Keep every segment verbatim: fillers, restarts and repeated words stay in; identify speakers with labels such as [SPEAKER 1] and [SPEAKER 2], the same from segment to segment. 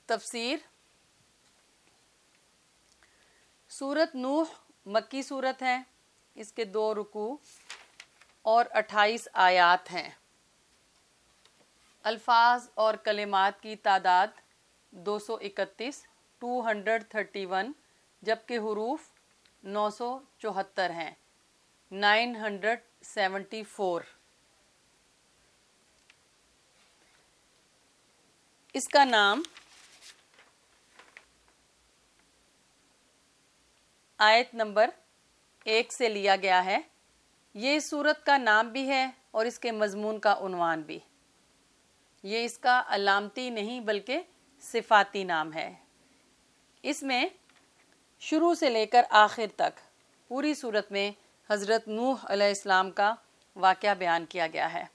[SPEAKER 1] تفسیر۔ سورت نوح مکی سورت ہے، اس کے دو رکوع اور اٹھائیس آیات ہیں۔ الفاظ اور کلمات کی تعداد دو سو اکتیس ٹو ہنڈریڈ تھرٹی ون، جبکہ حروف نو سو چوہتر ہیں، نائن ہنڈریڈ سیونٹی فور۔ اس کا نام آیت نمبر ایک سے لیا گیا ہے۔ یہ اس سورت کا نام بھی ہے اور اس کے مضمون کا عنوان بھی۔ یہ اس کا علامتی نہیں بلکہ صفاتی نام ہے۔ اس میں شروع سے لے کر آخر تک پوری سورت میں حضرت نوح علیہ السلام کا واقعہ بیان کیا گیا ہے۔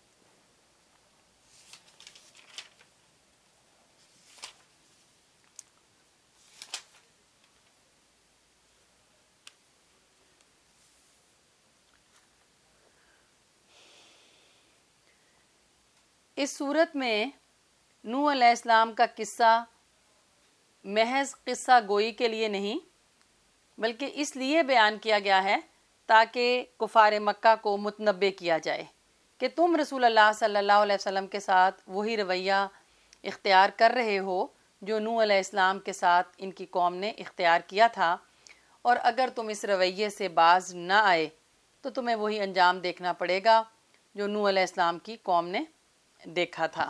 [SPEAKER 1] اس صورت میں نوح علیہ السلام کا قصہ محض قصہ گوئی کے لیے نہیں بلکہ اس لیے بیان کیا گیا ہے تاکہ کفار مکہ کو متنبہ کیا جائے کہ تم رسول اللہ صلی اللہ علیہ وسلم کے ساتھ وہی رویہ اختیار کر رہے ہو جو نوح علیہ السلام کے ساتھ ان کی قوم نے اختیار کیا تھا، اور اگر تم اس رویے سے باز نہ آئے تو تمہیں وہی انجام دیکھنا پڑے گا جو نوح علیہ السلام کی قوم نے دیکھا تھا۔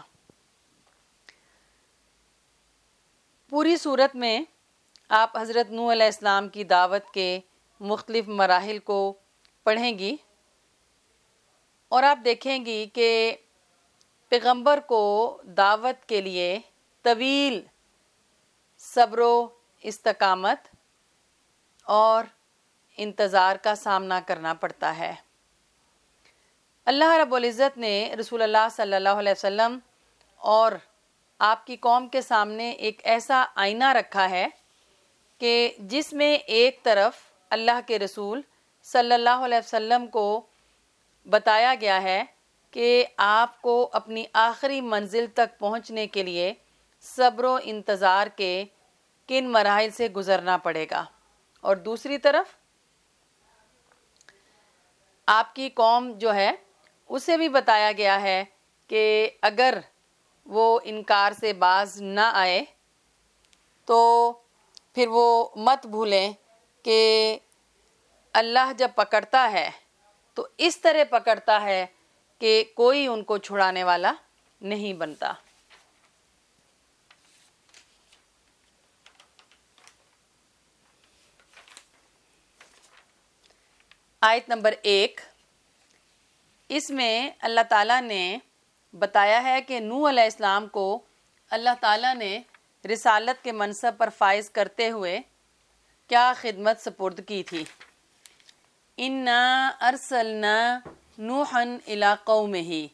[SPEAKER 1] پوری صورت میں آپ حضرت نوح علیہ السلام کی دعوت کے مختلف مراحل کو پڑھیں گی اور آپ دیکھیں گی کہ پیغمبر کو دعوت کے لیے طویل صبر و استقامت اور انتظار کا سامنا کرنا پڑتا ہے۔ اللہ رب العزت نے رسول اللہ صلی اللہ علیہ وسلم اور آپ کی قوم کے سامنے ایک ایسا آئینہ رکھا ہے کہ جس میں ایک طرف اللہ کے رسول صلی اللہ علیہ وسلم کو بتایا گیا ہے کہ آپ کو اپنی آخری منزل تک پہنچنے کے لیے صبر و انتظار کے کن مراحل سے گزرنا پڑے گا، اور دوسری طرف آپ کی قوم جو ہے اسے بھی بتایا گیا ہے کہ اگر وہ انکار سے باز نہ آئے تو پھر وہ مت بھولیں کہ اللہ جب پکڑتا ہے تو اس طرح پکڑتا ہے کہ کوئی ان کو چھڑانے والا نہیں بنتا۔ آیت نمبر ایک، اس میں اللہ تعالیٰ نے بتایا ہے کہ نوح علیہ السلام کو اللہ تعالیٰ نے رسالت کے منصب پر فائز کرتے ہوئے کیا خدمت سپرد کی تھی۔ اِنَّا أَرْسَلْنَا نُوحًا إِلَىٰ قَوْمِهِ،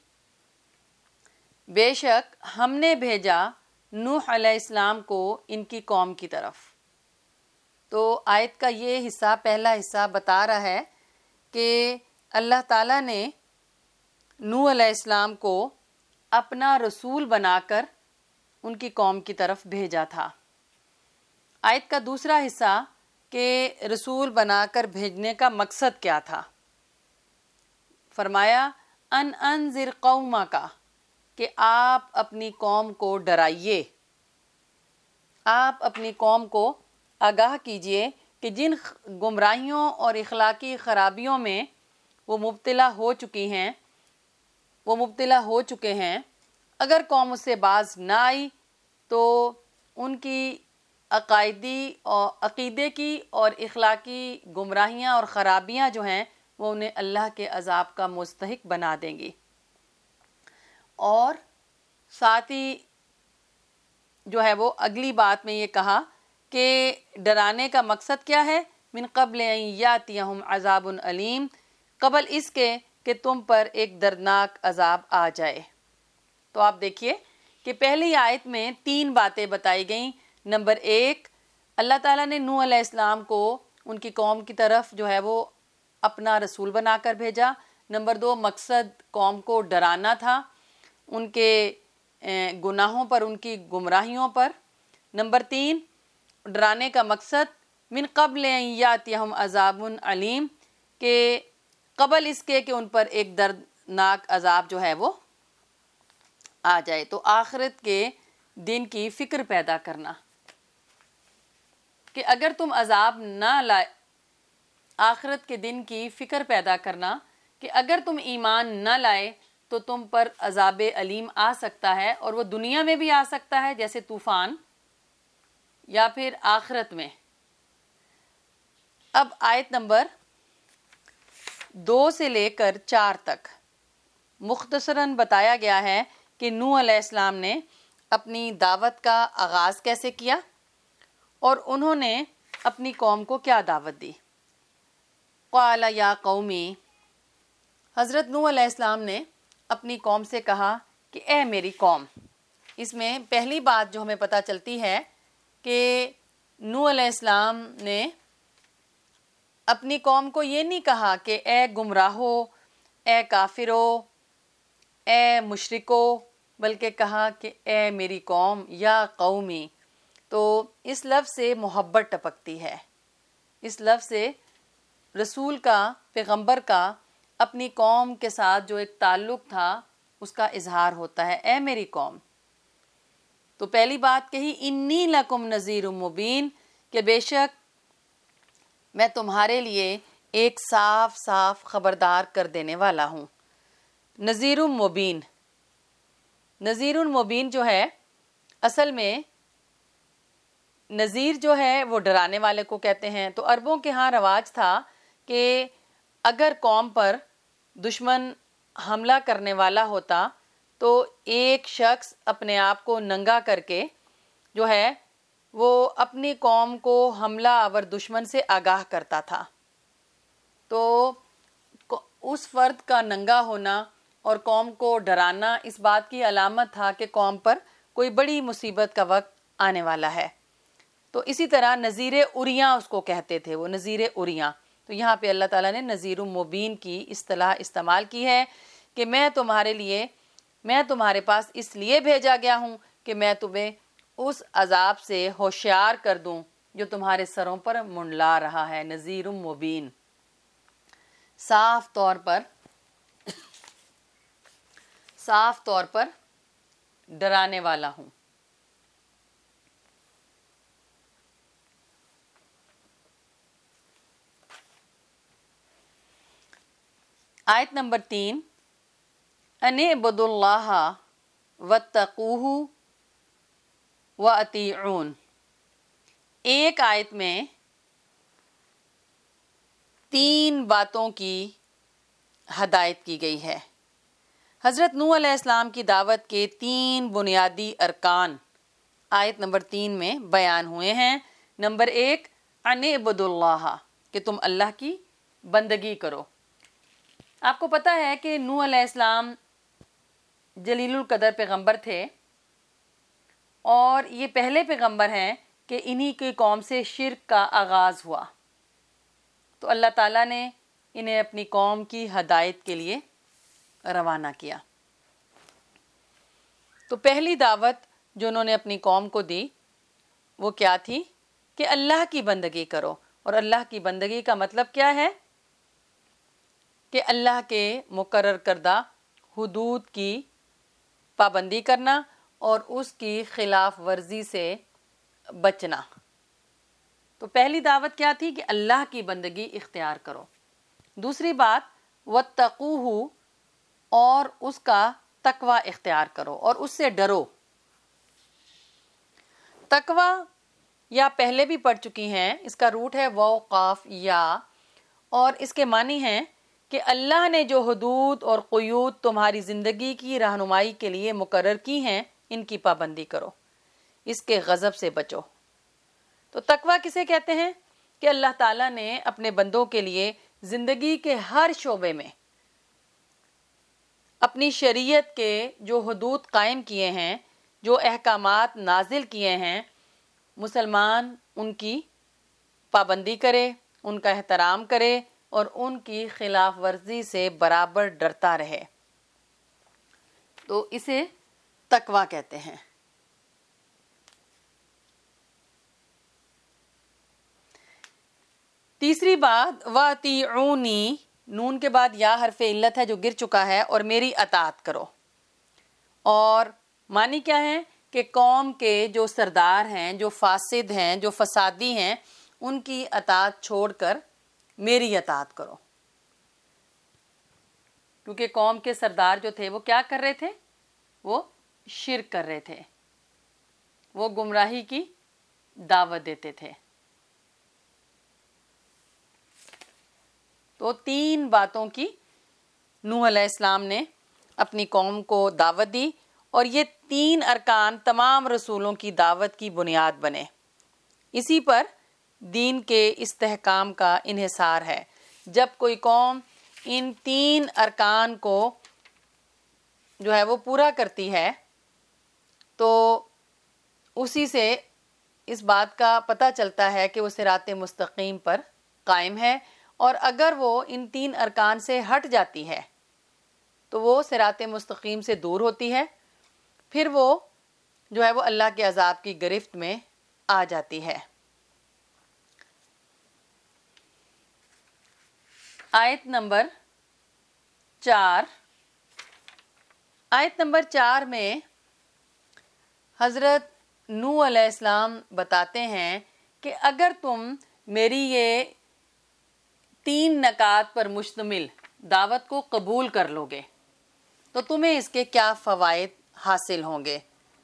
[SPEAKER 1] بے شک ہم نے بھیجا نوح علیہ السلام کو ان کی قوم کی طرف۔ تو آیت کا یہ حصہ پہلا حصہ بتا رہا ہے کہ اللہ تعالیٰ نے نوح علیہ السلام کو اپنا رسول بنا کر ان کی قوم کی طرف بھیجا تھا۔ آیت کا دوسرا حصہ کہ رسول بنا کر بھیجنے کا مقصد کیا تھا۔ فرمایا ان انذر قومک، کہ آپ اپنی قوم کو ڈرائیے، آپ اپنی قوم کو آگاہ کیجئے کہ جن گمراہیوں اور اخلاقی خرابیوں میں وہ مبتلا ہو چکی ہیں وہ مبتلا ہو چکے ہیں اگر قوم اس سے باز نہ آئی تو ان کی عقائدی اور عقیدے کی اور اخلاقی گمراہیاں اور خرابیاں جو ہیں وہ انہیں اللہ کے عذاب کا مستحق بنا دیں گی۔ اور ساتھ ہی جو ہے وہ اگلی بات میں یہ کہا کہ ڈرانے کا مقصد کیا ہے، من قبل ان یاتیہم عذاب علیم، قبل اس کے کہ تم پر ایک دردناک عذاب آ جائے۔ تو آپ دیکھیے کہ پہلی آیت میں تین باتیں بتائی گئیں۔ نمبر ایک، اللہ تعالیٰ نے نوح علیہ السلام کو ان کی قوم کی طرف جو ہے وہ اپنا رسول بنا کر بھیجا۔ نمبر دو، مقصد قوم کو ڈرانا تھا ان کے گناہوں پر، ان کی گمراہیوں پر۔ نمبر تین، ڈرانے کا مقصد من قبل ان یاتیہم عذاب علیم، کہ قبل اس کے کہ ان پر ایک دردناک عذاب جو ہے وہ آ جائے. تو آخرت کے دن کی فکر پیدا کرنا کہ اگر تم عذاب نہ لائے، آخرت کے دن کی فکر پیدا کرنا کہ اگر تم ایمان نہ لائے تو تم پر عذاب علیم آ سکتا ہے، اور وہ دنیا میں بھی آ سکتا ہے جیسے طوفان، یا پھر آخرت میں. اب آیت نمبر دو سے لے کر چار تک مختصراً بتایا گیا ہے کہ نوح علیہ السلام نے اپنی دعوت کا آغاز کیسے کیا اور انہوں نے اپنی قوم کو کیا دعوت دی. قال یا قومی، حضرت نوح علیہ السلام نے اپنی قوم سے کہا کہ اے میری قوم. اس میں پہلی بات جو ہمیں پتہ چلتی ہے کہ نوح علیہ السلام نے اپنی قوم کو یہ نہیں کہا کہ اے گمراہو، اے کافرو، اے مشرکو، بلکہ کہا کہ اے میری قوم، یا قومی. تو اس لفظ سے محبت ٹپکتی ہے، اس لفظ سے رسول کا، پیغمبر کا اپنی قوم کے ساتھ جو ایک تعلق تھا اس کا اظہار ہوتا ہے، اے میری قوم. تو پہلی بات کہی انی لکم نذیر مبین، کہ بے شک میں تمہارے لیے ایک صاف صاف خبردار کر دینے والا ہوں. نذیر مبین، نذیر مبین جو ہے اصل میں نذیر جو ہے وہ ڈرانے والے کو کہتے ہیں. تو عربوں کے ہاں رواج تھا کہ اگر قوم پر دشمن حملہ کرنے والا ہوتا تو ایک شخص اپنے آپ کو ننگا کر کے جو ہے وہ اپنی قوم کو حملہ آور دشمن سے آگاہ کرتا تھا. تو اس فرد کا ننگا ہونا اور قوم کو ڈرانا اس بات کی علامت تھا کہ قوم پر کوئی بڑی مصیبت کا وقت آنے والا ہے. تو اسی طرح نذیر اریاں اس کو کہتے تھے، وہ نذیر اریاں. تو یہاں پہ اللہ تعالیٰ نے نذیر مبین کی اصطلاح استعمال کی ہے کہ میں تمہارے لیے، میں تمہارے پاس اس لیے بھیجا گیا ہوں کہ میں تمہیں اس عذاب سے ہوشیار کر دوں جو تمہارے سروں پر منڈلا رہا ہے. نذیر مبین، صاف طور پر صاف طور پر ڈرانے والا ہوں. آیت نمبر تین، ان اعبدوا اللہ واتقوہ واطیعون. ایک آیت میں تین باتوں کی ہدایت کی گئی ہے. حضرت نوح علیہ السلام کی دعوت کے تین بنیادی ارکان آیت نمبر تین میں بیان ہوئے ہیں. نمبر ایک، ان اعبدوا اللہ، کہ تم اللہ کی بندگی کرو. آپ کو پتہ ہے کہ نوح علیہ السلام جلیل القدر پیغمبر تھے، اور یہ پہلے پیغمبر ہیں کہ انہی کی قوم سے شرک کا آغاز ہوا. تو اللہ تعالیٰ نے انہیں اپنی قوم کی ہدایت کے لیے روانہ کیا. تو پہلی دعوت جو انہوں نے اپنی قوم کو دی وہ کیا تھی کہ اللہ کی بندگی کرو. اور اللہ کی بندگی کا مطلب کیا ہے کہ اللہ کے مقرر کردہ حدود کی پابندی کرنا اور اس کی خلاف ورزی سے بچنا. تو پہلی دعوت کیا تھی کہ اللہ کی بندگی اختیار کرو. دوسری بات واتقوہ، اور اس کا تقوی اختیار کرو اور اس سے ڈرو. تقوی یا پہلے بھی پڑھ چکی ہیں، اس کا روٹ ہے واو قاف یا، اور اس کے معنی ہیں کہ اللہ نے جو حدود اور قیود تمہاری زندگی کی رہنمائی کے لیے مقرر کی ہیں ان کی پابندی کرو، اس کے غضب سے بچو. تو تقوی کسے کہتے ہیں کہ اللہ تعالیٰ نے اپنے بندوں کے لیے زندگی کے ہر شعبے میں اپنی شریعت کے جو حدود قائم کیے ہیں، جو احکامات نازل کیے ہیں، مسلمان ان کی پابندی کرے، ان کا احترام کرے اور ان کی خلاف ورزی سے برابر ڈرتا رہے. تو اسے تقوی کہتے ہیں. تیسری بات وَأَطِیعُونِی، نون کے بعد یا حرف علت ہے جو گر چکا ہے، اور میری اطاعت کرو. اور معنی کیا ہے کہ قوم کے جو سردار ہیں، جو فاسد ہیں، جو فسادی ہیں، ان کی اطاعت چھوڑ کر میری اطاعت کرو. کیونکہ قوم کے سردار جو تھے وہ کیا کر رہے تھے؟ وہ شرک کر رہے تھے، وہ گمراہی کی دعوت دیتے تھے. تو تین باتوں کی نوح علیہ السلام نے اپنی قوم کو دعوت دی، اور یہ تین ارکان تمام رسولوں کی دعوت کی بنیاد بنے. اسی پر دین کے استحکام کا انحصار ہے. جب کوئی قوم ان تین ارکان کو جو ہے وہ پورا کرتی ہے تو اسی سے اس بات کا پتہ چلتا ہے کہ وہ صراط مستقیم پر قائم ہے. اور اگر وہ ان تین ارکان سے ہٹ جاتی ہے تو وہ صراط مستقیم سے دور ہوتی ہے، پھر وہ جو ہے وہ اللہ کے عذاب کی گرفت میں آ جاتی ہے. آیت نمبر چار آیت نمبر چار میں حضرت نوح علیہ السلام بتاتے ہیں کہ اگر تم میری یہ تین نکات پر مشتمل دعوت کو قبول کر لو گے تو تمہیں اس کے کیا فوائد حاصل ہوں گے.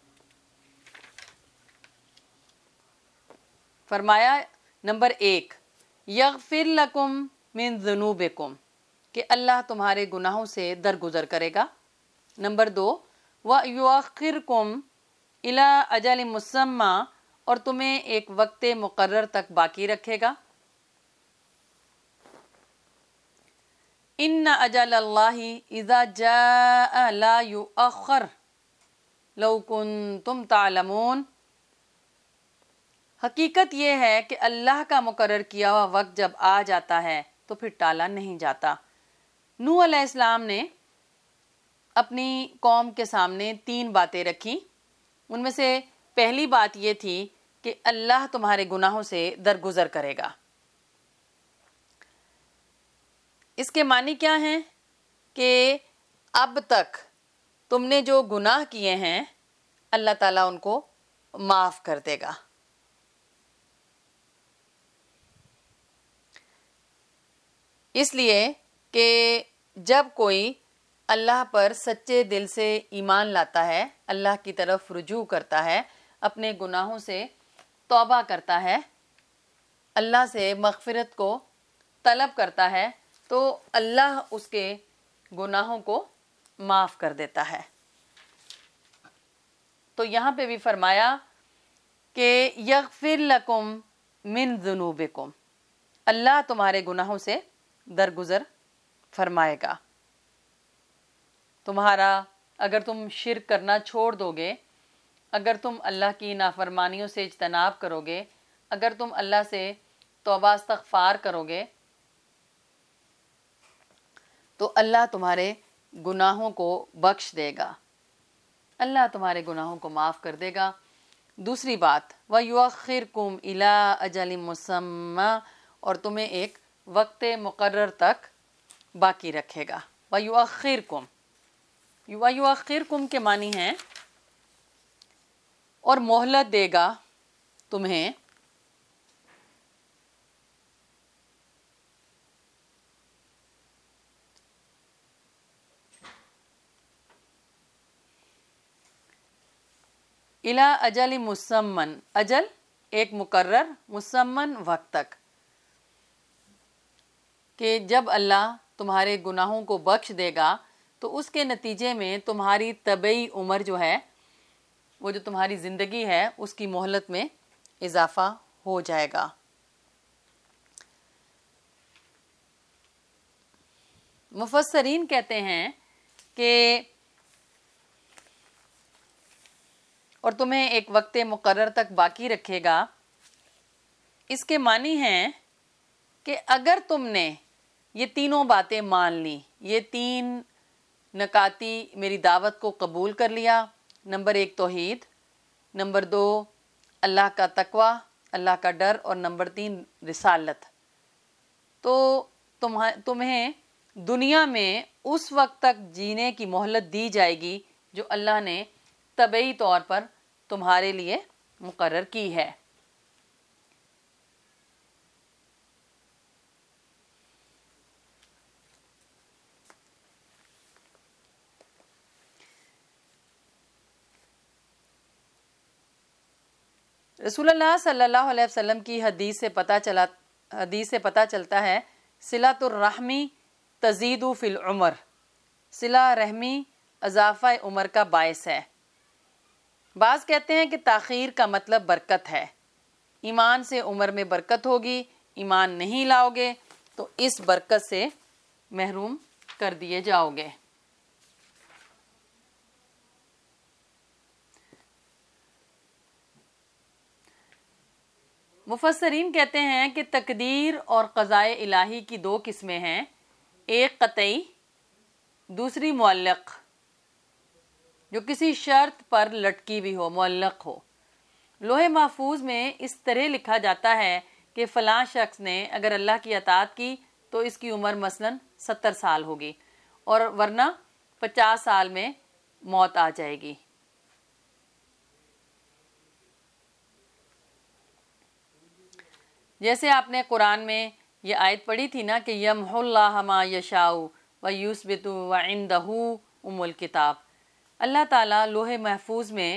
[SPEAKER 1] فرمایا نمبر ایک، یغفر لکم من ذنوبکم، کہ اللہ تمہارے گناہوں سے درگزر کرے گا. نمبر دو، وَيُؤَخِّرْكُمْ إِلَىٰ أَجَلٍ مُّسَمًّى، اور تمہیں ایک وقت مقرر تک باقی رکھے گا. إِنَّ أَجَلَ اللَّهِ إِذَا جَاءَ لَا يُؤَخَّرُ لَوْ كُنتُمْ تَعْلَمُونَ، حقیقت یہ ہے کہ اللہ کا مقرر کیا ہوا وقت جب آ جاتا ہے تو پھر ٹالا نہیں جاتا. نوح علیہ السلام نے اپنی قوم کے سامنے تین باتیں رکھی. ان میں سے پہلی بات یہ تھی کہ اللہ تمہارے گناہوں سے درگزر کرے گا. اس کے معنی کیا ہیں؟ کہ اب تک تم نے جو گناہ کیے ہیں اللہ تعالیٰ ان کو معاف کر دے گا. اس لیے کہ جب کوئی اللہ پر سچے دل سے ایمان لاتا ہے، اللہ کی طرف رجوع کرتا ہے، اپنے گناہوں سے توبہ کرتا ہے، اللہ سے مغفرت کو طلب کرتا ہے، تو اللہ اس کے گناہوں کو معاف کر دیتا ہے. تو یہاں پہ بھی فرمایا کہ یغفر لکم من ذنوبکم، اللہ تمہارے گناہوں سے درگزر فرمائے گا. تمہارا اگر تم شرک کرنا چھوڑ دو گے، اگر تم اللہ کی نافرمانیوں سے اجتناب کرو گے، اگر تم اللہ سے توبہ استغفار کرو گے تو اللہ تمہارے گناہوں کو بخش دے گا، اللہ تمہارے گناہوں کو معاف کر دے گا. دوسری بات، وَيُؤَخِّرْكُمْ إِلَىٰ أَجَلٍ مُّسَمًّى، اور تمہیں ایک وقت مقرر تک باقی رکھے گا. وَيُؤَخِّرْكُمْ وَيُؤَخِّرْكُمْ کے معنی ہیں اور مہلت دے گا تمہیں. اِلیٰ اجل مسمن، اجل ایک مقرر، مسمن وقت تک، کہ جب اللہ تمہارے گناہوں کو بخش دے گا تو اس کے نتیجے میں تمہاری طبعی عمر جو ہے، وہ جو تمہاری زندگی ہے، اس کی مہلت میں اضافہ ہو جائے گا. مفسرین کہتے ہیں کہ اور تمہیں ایک وقت مقرر تک باقی رکھے گا، اس کے معنی ہیں کہ اگر تم نے یہ تینوں باتیں مان لی، یہ تین نکاتی میری دعوت کو قبول کر لیا، نمبر ایک توحید، نمبر دو اللہ کا تقوی، اللہ کا ڈر، اور نمبر تین رسالت، تو تمہیں دنیا میں اس وقت تک جینے کی مہلت دی جائے گی جو اللہ نے طبعی طور پر تمہارے لیے مقرر کی ہے۔ رسول اللہ صلی اللہ علیہ وسلم کی حدیث سے پتہ چلا حدیث سے پتہ چلتا ہے صلۃ الرحمی تزید فی العمر، صلہ رحمی اضافہ عمر کا باعث ہے۔ بعض کہتے ہیں کہ تاخیر کا مطلب برکت ہے، ایمان سے عمر میں برکت ہوگی، ایمان نہیں لاؤ گے تو اس برکت سے محروم کر دیے جاؤ گے۔ مفسرین کہتے ہیں کہ تقدیر اور قضاء الہی کی دو قسمیں ہیں، ایک قطعی، دوسری معلق، جو کسی شرط پر لٹکی ہوئی ہو، معلق ہو۔ لوح محفوظ میں اس طرح لکھا جاتا ہے کہ فلاں شخص نے اگر اللہ کی اطاعت کی تو اس کی عمر مثلاً ستر سال ہوگی اور ورنہ پچاس سال میں موت آ جائے گی۔ جیسے آپ نے قرآن میں یہ آیت پڑھی تھی نا کہ یمحو اللہ ما یشاء ویثبت وعندہ ام الکتاب، اللہ تعالیٰ لوح محفوظ میں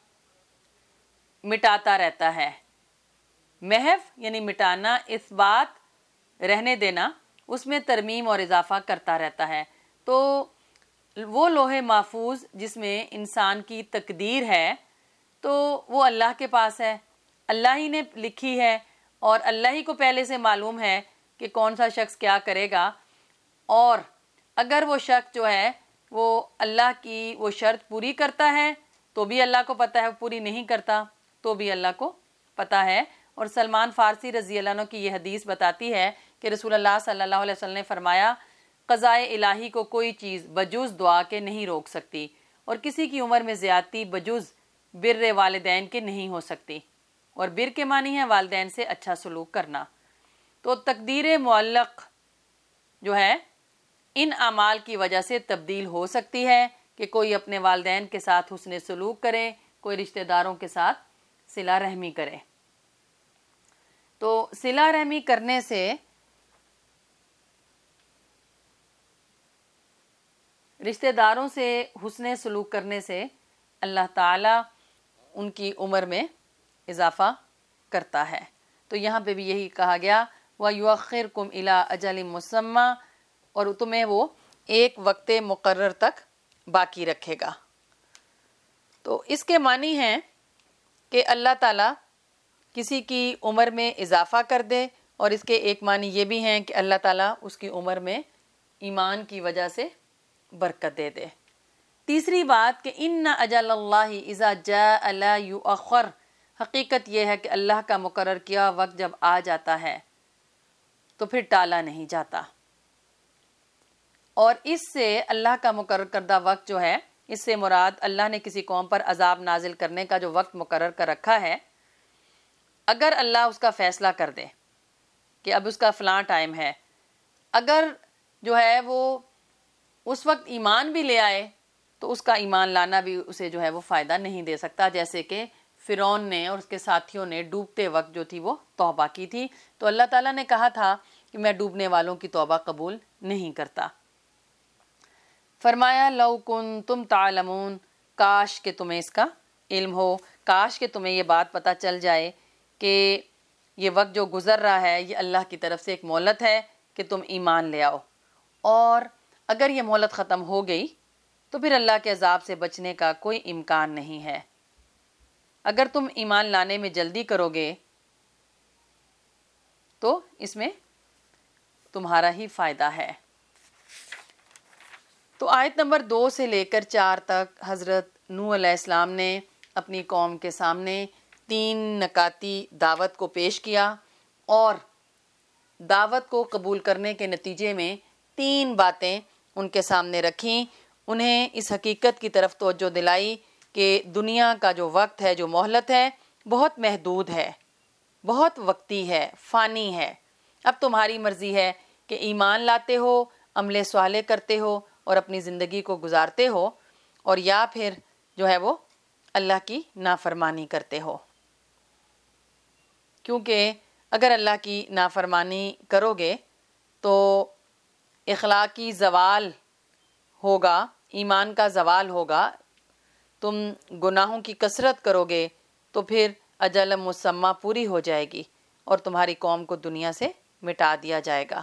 [SPEAKER 1] مٹاتا رہتا ہے۔ محو یعنی مٹانا، اثبات رہنے دینا، اس میں ترمیم اور اضافہ کرتا رہتا ہے۔ تو وہ لوح محفوظ جس میں انسان کی تقدیر ہے تو وہ اللہ کے پاس ہے، اللہ ہی نے لکھی ہے اور اللہ ہی کو پہلے سے معلوم ہے کہ کون سا شخص کیا کرے گا، اور اگر وہ شخص جو ہے وہ اللہ کی وہ شرط پوری کرتا ہے تو بھی اللہ کو پتہ ہے، پوری نہیں کرتا تو بھی اللہ کو پتہ ہے۔ اور سلمان فارسی رضی اللہ عنہ کی یہ حدیث بتاتی ہے کہ رسول اللہ صلی اللہ علیہ وسلم نے فرمایا قضاء الہی کو کوئی چیز بجز دعا کے نہیں روک سکتی، اور کسی کی عمر میں زیادتی بجز بر والدین کے نہیں ہو سکتی، اور بر کے معنی ہے والدین سے اچھا سلوک کرنا۔ تو تقدیر معلق جو ہے ان اعمال کی وجہ سے تبدیل ہو سکتی ہے کہ کوئی اپنے والدین کے ساتھ حسن سلوک کرے، کوئی رشتہ داروں کے ساتھ صلہ رحمی کرے۔ تو صلہ رحمی کرنے سے رشتہ داروں سے حسن سلوک کرنے سے اللہ تعالیٰ ان کی عمر میں اضافہ کرتا ہے۔ تو یہاں پہ بھی یہی کہا گیا وَيُؤَخِّرْكُمْ إِلَىٰ أَجَلٍ مُّسَمًّى، اور تمہیں وہ ایک وقت مقرر تک باقی رکھے گا۔ تو اس کے معنی ہیں کہ اللہ تعالیٰ کسی کی عمر میں اضافہ کر دے، اور اس کے ایک معنی یہ بھی ہیں کہ اللہ تعالیٰ اس کی عمر میں ایمان کی وجہ سے برکت دے دے۔ تیسری بات کہ ان اجل اللہ اذا جاء لا یؤخر، حقیقت یہ ہے کہ اللہ کا مقرر کیا وقت جب آ جاتا ہے تو پھر ٹالا نہیں جاتا، اور اس سے اللہ کا مقرر کردہ وقت جو ہے، اس سے مراد اللہ نے کسی قوم پر عذاب نازل کرنے کا جو وقت مقرر کر رکھا ہے، اگر اللہ اس کا فیصلہ کر دے کہ اب اس کا فلاں ٹائم ہے، اگر جو ہے وہ اس وقت ایمان بھی لے آئے تو اس کا ایمان لانا بھی اسے جو ہے وہ فائدہ نہیں دے سکتا، جیسے کہ فرعون نے اور اس کے ساتھیوں نے ڈوبتے وقت جو تھی وہ توبہ کی تھی، تو اللہ تعالیٰ نے کہا تھا کہ میں ڈوبنے والوں کی توبہ قبول نہیں کرتا۔ فرمایا لو کنتم تعلمون، کاش کہ تمہیں اس کا علم ہو، کاش کہ تمہیں یہ بات پتہ چل جائے کہ یہ وقت جو گزر رہا ہے یہ اللہ کی طرف سے ایک مہلت ہے کہ تم ایمان لے آؤ، اور اگر یہ مہلت ختم ہو گئی تو پھر اللہ کے عذاب سے بچنے کا کوئی امکان نہیں ہے۔ اگر تم ایمان لانے میں جلدی کرو گے تو اس میں تمہارا ہی فائدہ ہے۔ تو آیت نمبر دو سے لے کر چار تک حضرت نوح علیہ السلام نے اپنی قوم کے سامنے تین نکاتی دعوت کو پیش کیا، اور دعوت کو قبول کرنے کے نتیجے میں تین باتیں ان کے سامنے رکھیں، انہیں اس حقیقت کی طرف توجہ دلائی کہ دنیا کا جو وقت ہے، جو مہلت ہے، بہت محدود ہے، بہت وقتی ہے، فانی ہے، اب تمہاری مرضی ہے کہ ایمان لاتے ہو، عمل صالح کرتے ہو اور اپنی زندگی کو گزارتے ہو، اور یا پھر جو ہے وہ اللہ کی نافرمانی کرتے ہو. کیونکہ اگر اللہ کی نافرمانی کرو گے تو اخلاقی زوال ہوگا، ایمان کا زوال ہوگا. تم گناہوں کی کثرت کرو گے تو پھر اجل مسمہ پوری ہو جائے گی اور تمہاری قوم کو دنیا سے مٹا دیا جائے گا.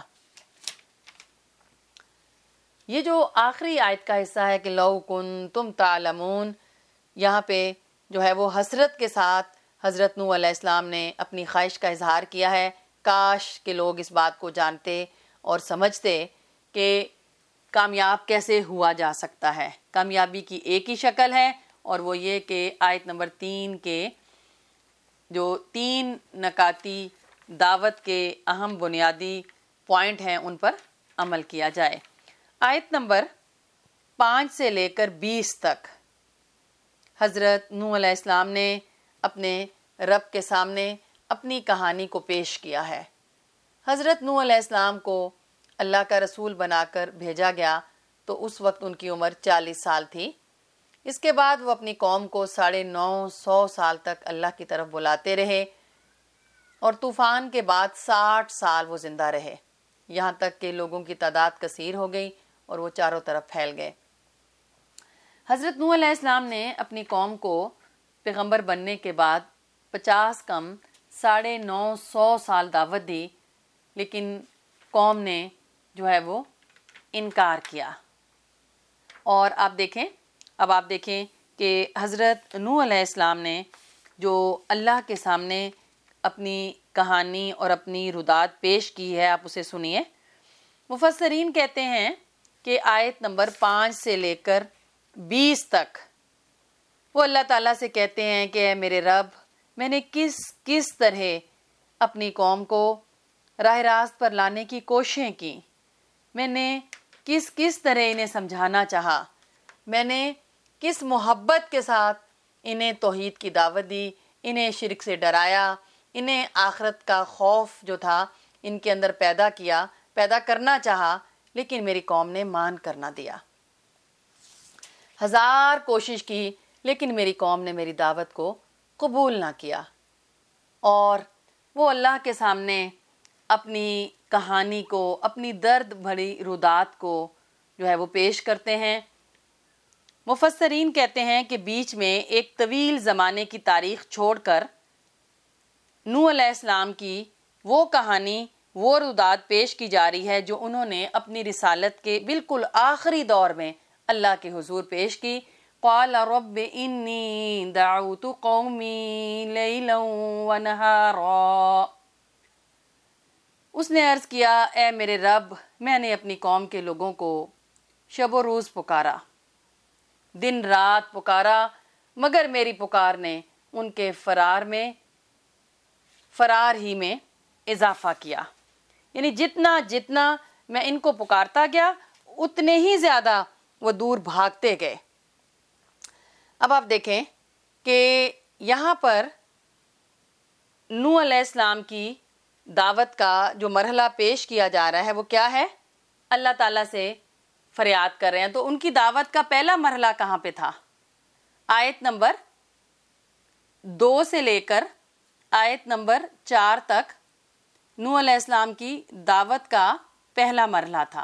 [SPEAKER 1] یہ جو آخری آیت کا حصہ ہے کہ لو کنتم تعلمون، یہاں پہ جو ہے وہ حسرت کے ساتھ حضرت نوح علیہ السلام نے اپنی خواہش کا اظہار کیا ہے. کاش کہ لوگ اس بات کو جانتے اور سمجھتے کہ کامیاب کیسے ہوا جا سکتا ہے. کامیابی کی ایک ہی شکل ہے اور وہ یہ کہ آیت نمبر تین کے جو تین نکاتی دعوت کے اہم بنیادی پوائنٹ ہیں ان پر عمل کیا جائے. آیت نمبر پانچ سے لے کر بیس تک حضرت نوح علیہ السلام نے اپنے رب کے سامنے اپنی کہانی کو پیش کیا ہے. حضرت نوح علیہ السلام کو اللہ کا رسول بنا کر بھیجا گیا تو اس وقت ان کی عمر چالیس سال تھی. اس کے بعد وہ اپنی قوم کو ساڑھے نو سو سال تک اللہ کی طرف بلاتے رہے اور طوفان کے بعد ساٹھ سال وہ زندہ رہے، یہاں تک کہ لوگوں کی تعداد کثیر ہو گئی اور وہ چاروں طرف پھیل گئے. حضرت نوح علیہ السلام نے اپنی قوم کو پیغمبر بننے کے بعد پچاس کم ساڑھے نو سو سال دعوت دی، لیکن قوم نے جو ہے وہ انکار کیا. اور آپ دیکھیں اب آپ دیکھیں کہ حضرت نوح علیہ السلام نے جو اللہ کے سامنے اپنی کہانی اور اپنی رداد پیش کی ہے، آپ اسے سنیے. مفسرین کہتے ہیں کہ آیت نمبر پانچ سے لے کر بیس تک وہ اللہ تعالیٰ سے کہتے ہیں کہ اے میرے رب، میں نے کس کس طرح اپنی قوم کو راہ راست پر لانے کی کوششیں کی، میں نے کس کس طرح انہیں سمجھانا چاہا، میں نے کس محبت کے ساتھ انہیں توحید کی دعوت دی، انہیں شرک سے ڈرایا، انہیں آخرت کا خوف جو تھا ان کے اندر پیدا کیا پیدا کرنا چاہا، لیکن میری قوم نے مان کر نہ دیا. ہزار کوشش کی لیکن میری قوم نے میری دعوت کو قبول نہ کیا. اور وہ اللہ کے سامنے اپنی کہانی کو، اپنی درد بھری ردات کو جو ہے وہ پیش کرتے ہیں. مفسرین کہتے ہیں کہ بیچ میں ایک طویل زمانے کی تاریخ چھوڑ کر نوح علیہ السلام کی وہ کہانی، وہ ردات پیش کی جا رہی ہے جو انہوں نے اپنی رسالت کے بالکل آخری دور میں اللہ کے حضور پیش کی. قال رب انی دعوت قومی لیلا ونہارا، اس نے عرض کیا اے میرے رب، میں نے اپنی قوم کے لوگوں کو شب و روز پکارا، دن رات پکارا، مگر میری پکار نے ان کے فرار میں فرار ہی میں اضافہ کیا. یعنی جتنا جتنا میں ان کو پکارتا گیا اتنے ہی زیادہ وہ دور بھاگتے گئے. اب آپ دیکھیں کہ یہاں پر نوح علیہ السلام کی دعوت کا جو مرحلہ پیش کیا جا رہا ہے وہ کیا ہے؟ اللہ تعالیٰ سے فریاد کر رہے ہیں. تو ان کی دعوت کا پہلا مرحلہ کہاں پہ تھا؟ آیت نمبر دو سے لے کر آیت نمبر چار تک نوح علیہ السلام کی دعوت کا پہلا مرحلہ تھا.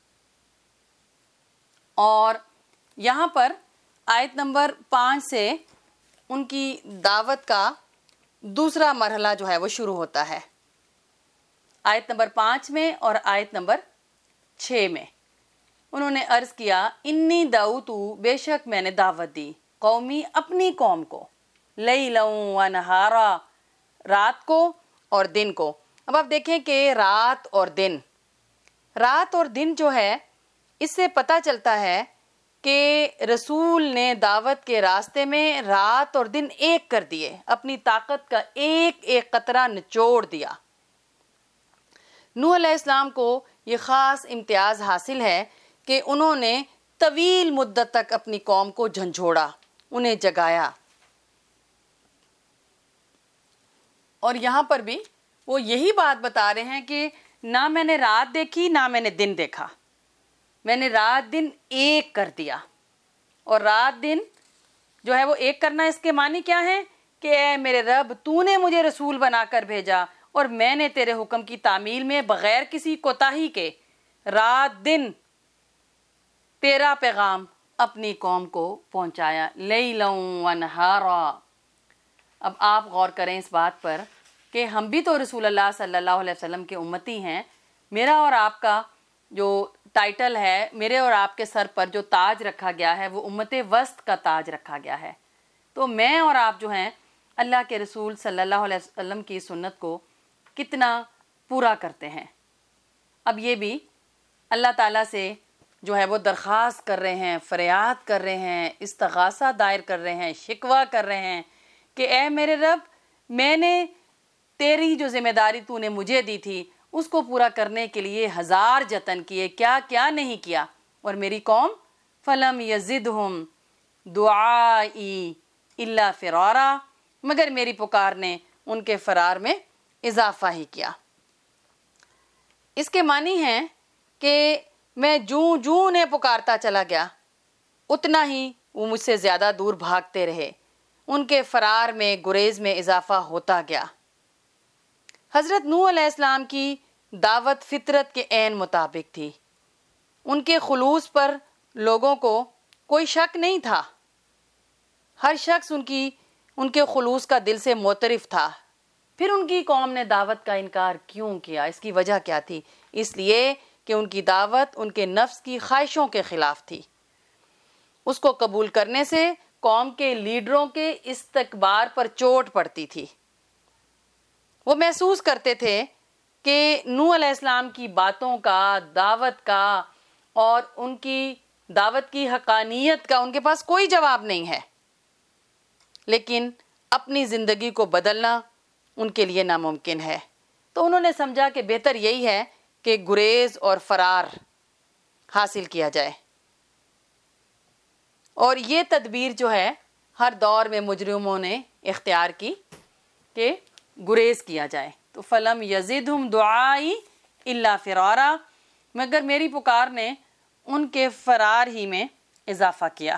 [SPEAKER 1] اور یہاں پر آیت نمبر پانچ سے ان کی دعوت کا دوسرا مرحلہ جو ہے وہ شروع ہوتا ہے. آیت نمبر پانچ میں اور آیت نمبر چھ میں انہوں نے عرض کیا انی دعوتو، بے شک میں نے دعوت دی، قومی اپنی قوم کو، لیلا و نہارا، رات کو اور دن کو. اب آپ دیکھیں کہ رات اور دن رات اور دن جو ہے اس سے پتہ چلتا ہے کہ رسول نے دعوت کے راستے میں رات اور دن ایک کر دیے، اپنی طاقت کا ایک ایک قطرہ نچوڑ دیا. نوح علیہ السلام کو یہ خاص امتیاز حاصل ہے کہ انہوں نے طویل مدت تک اپنی قوم کو جھنجھوڑا، انہیں جگایا. اور یہاں پر بھی وہ یہی بات بتا رہے ہیں کہ نہ میں نے رات دیکھی نہ میں نے دن دیکھا، میں نے رات دن ایک کر دیا. اور رات دن جو ہے وہ ایک کرنا، اس کے معنی کیا ہے کہ اے میرے رب تو نے مجھے رسول بنا کر بھیجا اور میں نے تیرے حکم کی تعمیل میں بغیر کسی کوتاہی کے رات دن تیرا پیغام اپنی قوم کو پہنچایا. لیلا و نہارا. اب آپ غور کریں اس بات پر کہ ہم بھی تو رسول اللہ صلی اللہ علیہ وسلم کے امتی ہیں. میرا اور آپ کا جو ٹائٹل ہے، میرے اور آپ کے سر پر جو تاج رکھا گیا ہے وہ امت وسط کا تاج رکھا گیا ہے. تو میں اور آپ جو ہیں اللہ کے رسول صلی اللہ علیہ وسلم کی سنت کو کتنا پورا کرتے ہیں. اب یہ بھی اللہ تعالیٰ سے جو ہے وہ درخواست کر رہے ہیں، فریاد کر رہے ہیں، استغاثہ دائر کر رہے ہیں، شکوہ کر رہے ہیں کہ اے میرے رب، میں نے تیری جو ذمہ داری تو نے مجھے دی تھی اس کو پورا کرنے کے لیے ہزار جتن کیے، کیا کیا نہیں کیا، اور میری قوم فلم یزدہم دعائی الا فرارا، مگر میری پکار نے ان کے فرار میں اضافہ ہی کیا. اس کے معنی ہیں کہ میں جوں جوں انہیں پکارتا چلا گیا اتنا ہی وہ مجھ سے زیادہ دور بھاگتے رہے، ان کے فرار میں گریز میں اضافہ ہوتا گیا. حضرت نوح علیہ السلام کی دعوت فطرت کے عین مطابق تھی. ان کے خلوص پر لوگوں کو کوئی شک نہیں تھا. ہر شخص ان کی ان کے خلوص کا دل سے معترف تھا. پھر ان کی قوم نے دعوت کا انکار کیوں کیا؟ اس کی وجہ کیا تھی؟ اس لیے کہ ان کی دعوت ان کے نفس کی خواہشوں کے خلاف تھی. اس کو قبول کرنے سے قوم کے لیڈروں کے استکبار پر چوٹ پڑتی تھی. وہ محسوس کرتے تھے کہ نوح علیہ السلام کی باتوں کا، دعوت کا اور ان کی دعوت کی حقانیت کا ان کے پاس کوئی جواب نہیں ہے، لیکن اپنی زندگی کو بدلنا ان کے لیے ناممکن ہے. تو انہوں نے سمجھا کہ بہتر یہی ہے کہ گریز اور فرار حاصل کیا جائے. اور یہ تدبیر جو ہے ہر دور میں مجرموں نے اختیار کی کہ گریز کیا جائے. تو فلم یزدہم دعائی الا فرارا، مگر میری پکار نے ان کے فرار ہی میں اضافہ کیا.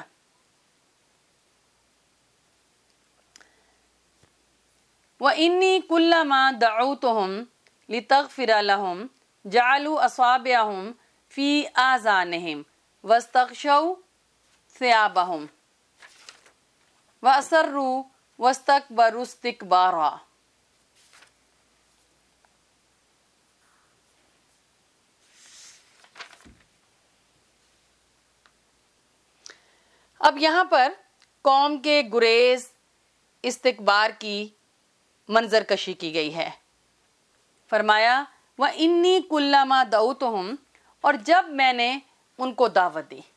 [SPEAKER 1] وَإِنِّي كُلَّمَا دَعَوْتُهُمْ لِتَغْفِرَ لَهُمْ جَعَلُوا أَصَابِعَهُمْ فِي آذَانِهِمْ وَاسْتَغْشَوْا ثِيَابَهُمْ وَأَصَرُّوا وَاسْتَكْبَرُوا اسْتِكْبَارًا. اب یہاں پر قوم کے گریز، استکبار کی منظر کشی کی گئی ہے. فرمایا وَإِنِّي كُلَّمَا دَعَوْتُهُمْ، اور جب میں نے ان کو دعوت دی.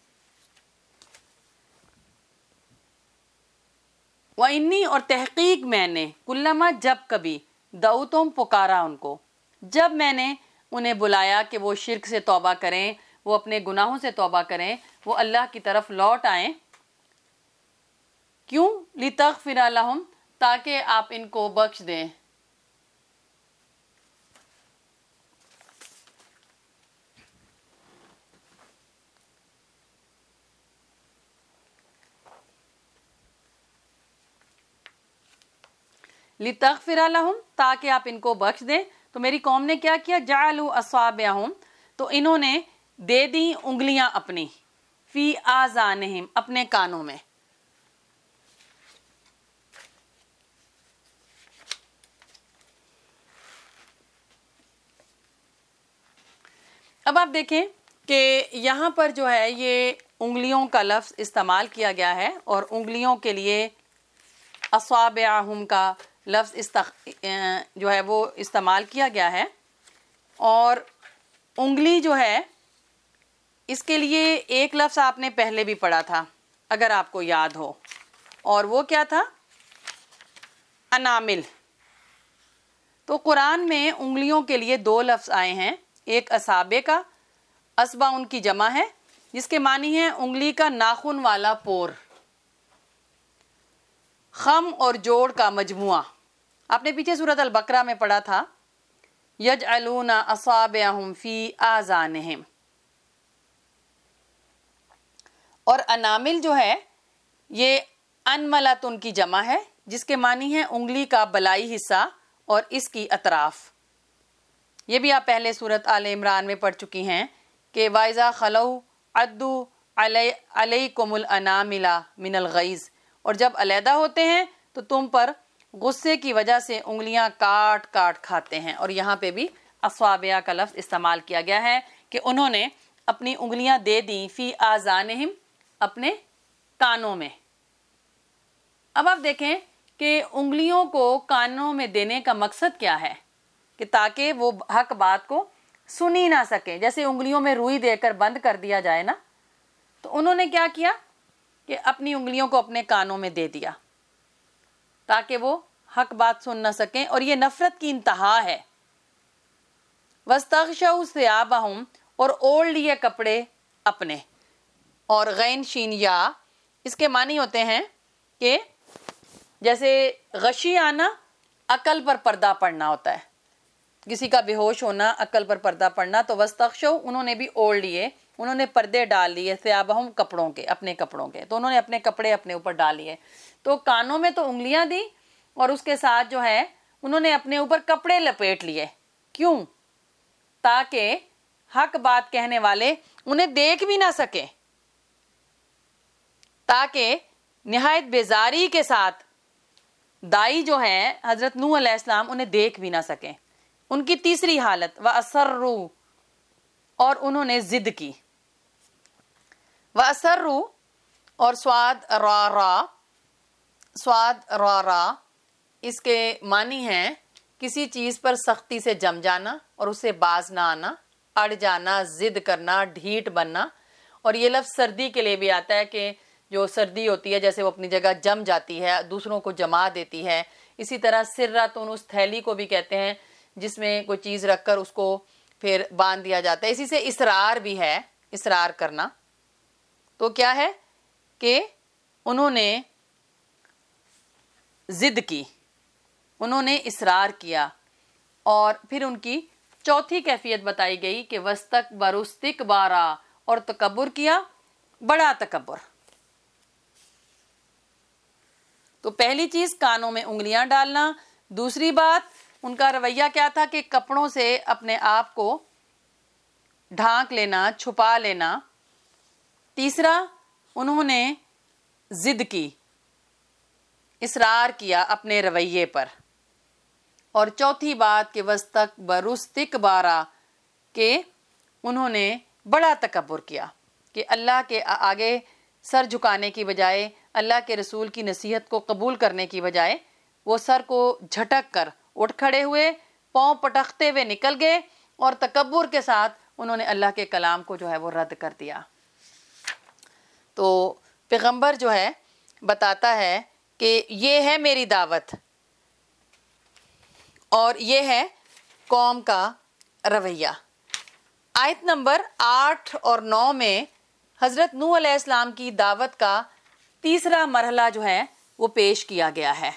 [SPEAKER 1] وَإِنِّي، اور تحقیق میں نے، کلما جب کبھی، دعوتہم پکارا ان کو، جب میں نے انہیں بلایا کہ وہ شرک سے توبہ کریں، وہ اپنے گناہوں سے توبہ کریں، وہ اللہ کی طرف لوٹ آئیں. کیوں؟ لِتَغْفِرَ لَهُمْ، تاکہ آپ ان کو بخش دیں. لِتَغْفِرَ لَهُمْ، تاکہ آپ ان کو بخش دیں. تو میری قوم نے کیا کیا؟ جَعَلُوا أَصَابِعَهُمْ، تو انہوں نے دے دی انگلیاں اپنی، فی آذانہم، اپنے کانوں میں. اب آپ دیکھیں کہ یہاں پر جو ہے یہ انگلیوں کا لفظ استعمال کیا گیا ہے، اور انگلیوں کے لیے اصابعہم کا لفظ استخ... جو ہے وہ استعمال کیا گیا ہے. اور انگلی جو ہے اس کے لیے ایک لفظ آپ نے پہلے بھی پڑھا تھا اگر آپ کو یاد ہو، اور وہ کیا تھا؟ انامل. تو قرآن میں انگلیوں کے لیے دو لفظ آئے ہیں، ایک اصابع کا، اصبع ان کی جمع ہے، جس کے معنی ہے انگلی کا ناخن والا پور، خم اور جوڑ کا مجموعہ. آپ نے پیچھے سورۃ البقرہ میں پڑھا تھا यजअलून असाबिअहुम फी आज़ानिहिम। और अनामिल जो है ये अनमलतुन की जमा है, जिसके मानी है उंगली का बलाई हिस्सा और इसकी अतराफ। ये भी आप पहले सूरत आले इमरान में पढ़ चुकी हैं कि वाइज़ा खलऊ अद्दू अलैकुमुल अनामिला मिनल गैज़, और जब अलहदा होते हैं तो तुम पर गुस्से की वजह से उंगलियां काट काट खाते हैं। और यहाँ पे भी अस्वाबिया का लफ्ज़ इस्तेमाल किया गया है कि उन्होंने अपनी उंगलियां दे दी फी आज़ानिहिम, अपने कानों में। अब आप देखें कि उंगलियों को कानों में देने का मकसद क्या है, कि ताकि वो हक बात को सुन ही ना सके। जैसे उंगलियों में रुई देकर बंद कर दिया जाए ना, तो उन्होंने क्या किया कि अपनी उंगलियों को अपने कानों में दे दिया ताकि वो हक बात सुन ना सकें। और ये नफरत की इंतहा है। वस्तग़शऊ सियाबहुम, और ओढ़ लिए कपड़े अपने। और गैन शीन या, इसके मानी होते हैं कि जैसे गशी आना, अकल पर पर्दा पड़ना होता है, किसी का बेहोश होना, अकल पर पर्दा पड़ना। तो वस्तग़शऊ, उन्होंने भी ओढ़ लिए, उन्होंने पर्दे डाल लिए, सियाबहुम कपड़ों के, अपने कपड़ों के। तो उन्होंने अपने कपड़े अपने ऊपर डाल लिए। तो कानों में तो उंगलियां दी और उसके साथ जो है उन्होंने अपने ऊपर कपड़े लपेट लिए। क्यों? ताकि हक बात कहने वाले उन्हें देख भी ना सके, ताकि निहायत बेजारी के साथ दाई जो है हजरत नूह अलैहिस्सलाम उन्हें देख भी ना सके। उनकी तीसरी हालत व असर्रू, और उन्होंने जिद की। व असर्रू और स्वाद रा रा, स्वाद रा रा, इसके मानी हैं किसी चीज़ पर सख्ती से जम जाना और उससे बाज ना आना, अड़ जाना, जिद करना, ढीठ बनना। और ये लफ्ज़ सर्दी के लिए भी आता है कि जो सर्दी होती है जैसे वो अपनी जगह जम जाती है, दूसरों को जमा देती है। इसी तरह सिर्रतुन, उस थैली को भी कहते हैं जिसमें कोई चीज़ रखकर उसको फिर बांध दिया जाता है। इसी से इसरार भी है, इसरार करना। तो क्या है कि उन्होंने जिद की, उन्होंने इसरार किया। और फिर उनकी चौथी कैफियत बताई गई कि वस्तकबरुस्तिकबारा, और तकब्बुर किया, बड़ा तकब्बुर। तो पहली चीज कानों में उंगलियां डालना। दूसरी बात, उनका रवैया क्या था कि कपड़ों से अपने आप को ढांक लेना, छुपा लेना। तीसरा, उन्होंने जिद की, इसरार किया अपने रवैये पर। और चौथी बात कि वस्तकबरुस्तिकबारा, के उन्होंने बड़ा तकब्बुर किया कि अल्लाह के आगे सर झुकाने की बजाय, अल्लाह के रसूल की नसीहत को कबूल करने की बजाय वो सर को झटक कर उठ खड़े हुए, पांव पटकते हुए निकल गए और तकब्बुर के साथ उन्होंने अल्लाह के कलाम को जो है वो रद्द कर दिया। तो पैगंबर जो है बताता है कि ये है मेरी दावत और ये है कौम का रवैया। आयत नंबर आठ और नौ में हज़रत नूह अलैहिस्सलाम की दावत का तीसरा मरहला जो है वो पेश किया गया है।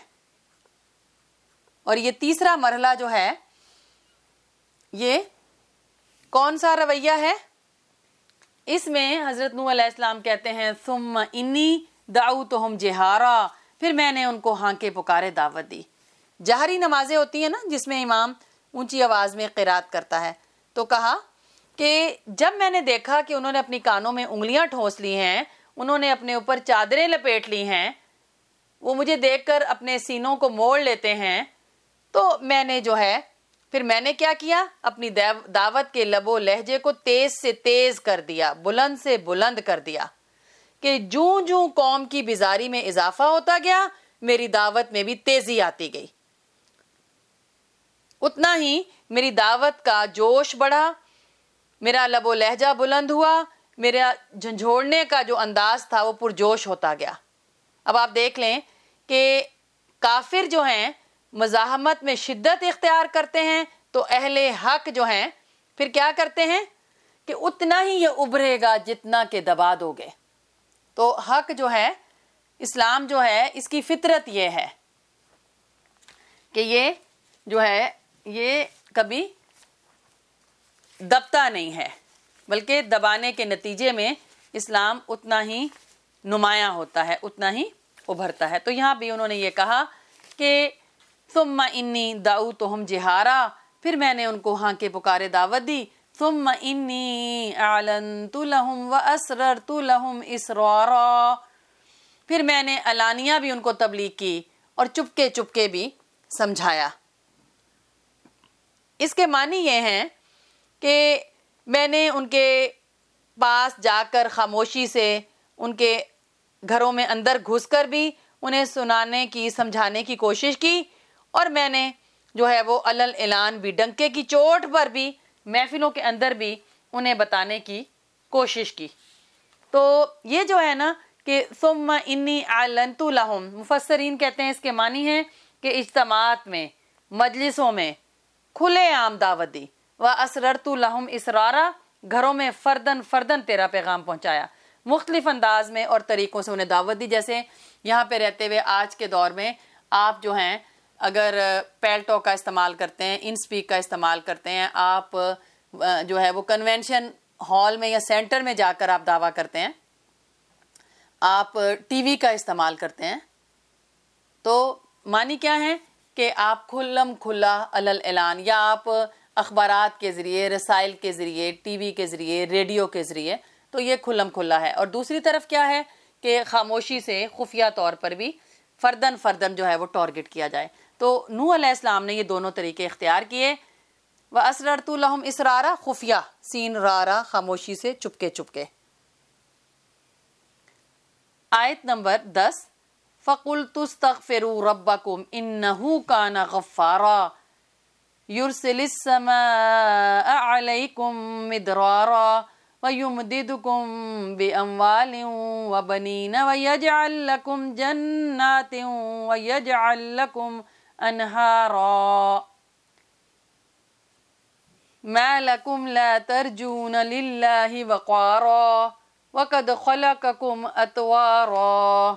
[SPEAKER 1] और ये तीसरा मरहला जो है ये कौन सा रवैया है? इसमें हज़रत नूह अलैहिस्सलाम कहते हैं सुम्मा इन्नी दाऊतुहुम जिहारा, फिर मैंने उनको हांके पुकारे दावत दी। जहरी नमाजें होती हैं ना जिसमें इमाम ऊंची आवाज़ में क़िरात करता है। तो कहा कि जब मैंने देखा कि उन्होंने अपनी कानों में उंगलियां ठोस ली हैं, उन्होंने अपने ऊपर चादरें लपेट ली हैं, वो मुझे देखकर अपने सीनों को मोड़ लेते हैं, तो मैंने जो है फिर मैंने क्या किया, अपनी दावत के लबो लहजे को तेज से तेज कर दिया, बुलंद से बुलंद कर दिया कि जूं जूं कौम की बिजारी में इजाफा होता गया, मेरी दावत में भी तेजी आती गई। उतना ही मेरी दावत का जोश बढ़ा, मेरा लबो लहजा बुलंद हुआ, मेरा झंझोड़ने का जो अंदाज था वो पुरजोश होता गया। अब आप देख लें कि काफिर जो हैं मज़ाहमत में शिद्दत इख्तियार करते हैं, तो अहले हक जो हैं फिर क्या करते हैं कि उतना ही ये उभरेगा जितना के दबा दोगे। तो हक जो है, इस्लाम जो है, इसकी फितरत ये है कि ये जो है ये कभी دبتا نہیں ہے، بلکہ دبانے کے نتیجے میں اسلام اتنا ہی نمایاں ہوتا ہے، اتنا ہی ابھرتا ہے۔ تو یہاں بھی انہوں نے یہ کہا کہ ثم انی دعوتہم جہارا، پھر میں نے ان کو ہاں کے پکارے دعوت دی، ثم انی اعلنت لہم واسررت لہم اسرارا، پھر میں نے علانیہ بھی ان کو تبلیغ کی اور چپکے چپکے بھی سمجھایا۔ اس کے معنی یہ ہیں کہ میں نے ان کے پاس جا کر خاموشی سے، ان کے گھروں میں اندر گھس کر بھی انہیں سنانے کی، سمجھانے کی کوشش کی، اور میں نے جو ہے وہ علل اعلان بھی، ڈنکے کی چوٹ پر بھی، محفلوں کے اندر بھی انہیں بتانے کی کوشش کی۔ تو یہ جو ہے نا کہ ثم انی اعلنت لہم، مفسرین کہتے ہیں اس کے معنی ہیں کہ اجتماعات میں، مجلسوں میں کھلے عام دعوت دی، واسررت لہم اسرارا، گھروں میں فردن فردن تیرا پیغام پہنچایا، مختلف انداز میں اور طریقوں سے انہیں دعوت دی۔ جیسے یہاں پہ رہتے ہوئے آج کے دور میں آپ جو ہیں اگر پیلٹو کا استعمال کرتے ہیں، ان سپیک کا استعمال کرتے ہیں، آپ جو ہے وہ کنونشن ہال میں یا سینٹر میں جا کر آپ دعویٰ کرتے ہیں، آپ ٹی وی کا استعمال کرتے ہیں، تو معنی کیا ہے کہ آپ کھلم کھلا علل اعلان، یا آپ اخبارات کے ذریعے، رسائل کے ذریعے، ٹی وی کے ذریعے، ریڈیو کے ذریعے، تو یہ کھلم کھلا ہے۔ اور دوسری طرف کیا ہے کہ خاموشی سے خفیہ طور پر بھی فردن فردن جو ہے وہ ٹارگٹ کیا جائے۔ تو نوح علیہ السلام نے یہ دونوں طریقے اختیار کیے، وَأَسْرَرْتُ لَهُمْ إِسْرَارًا، خفیہ، سین رارا، خاموشی سے، چپکے چپکے۔ آیت نمبر دس، فَقُلْتُ اسْتَغْفِرُوا رَبَّكُمْ إِنَّهُ كَانَ غَفَّارًا يُرْسِلِ السَّمَاءَ عَلَيْكُمْ مِدْرَارًا وَيُمْدِدْكُمْ بِأَمْوَالٍ وَبَنِينَ وَيَجْعَلْ لَكُمْ جَنَّاتٍ وَيَجْعَلْ لَكُمْ أَنْهَارًا مَا لَكُمْ لَا تَرْجُونَ لِلَّهِ وَقَارًا وَقَدْ خَلَقَكُمْ أَطْوَارًا۔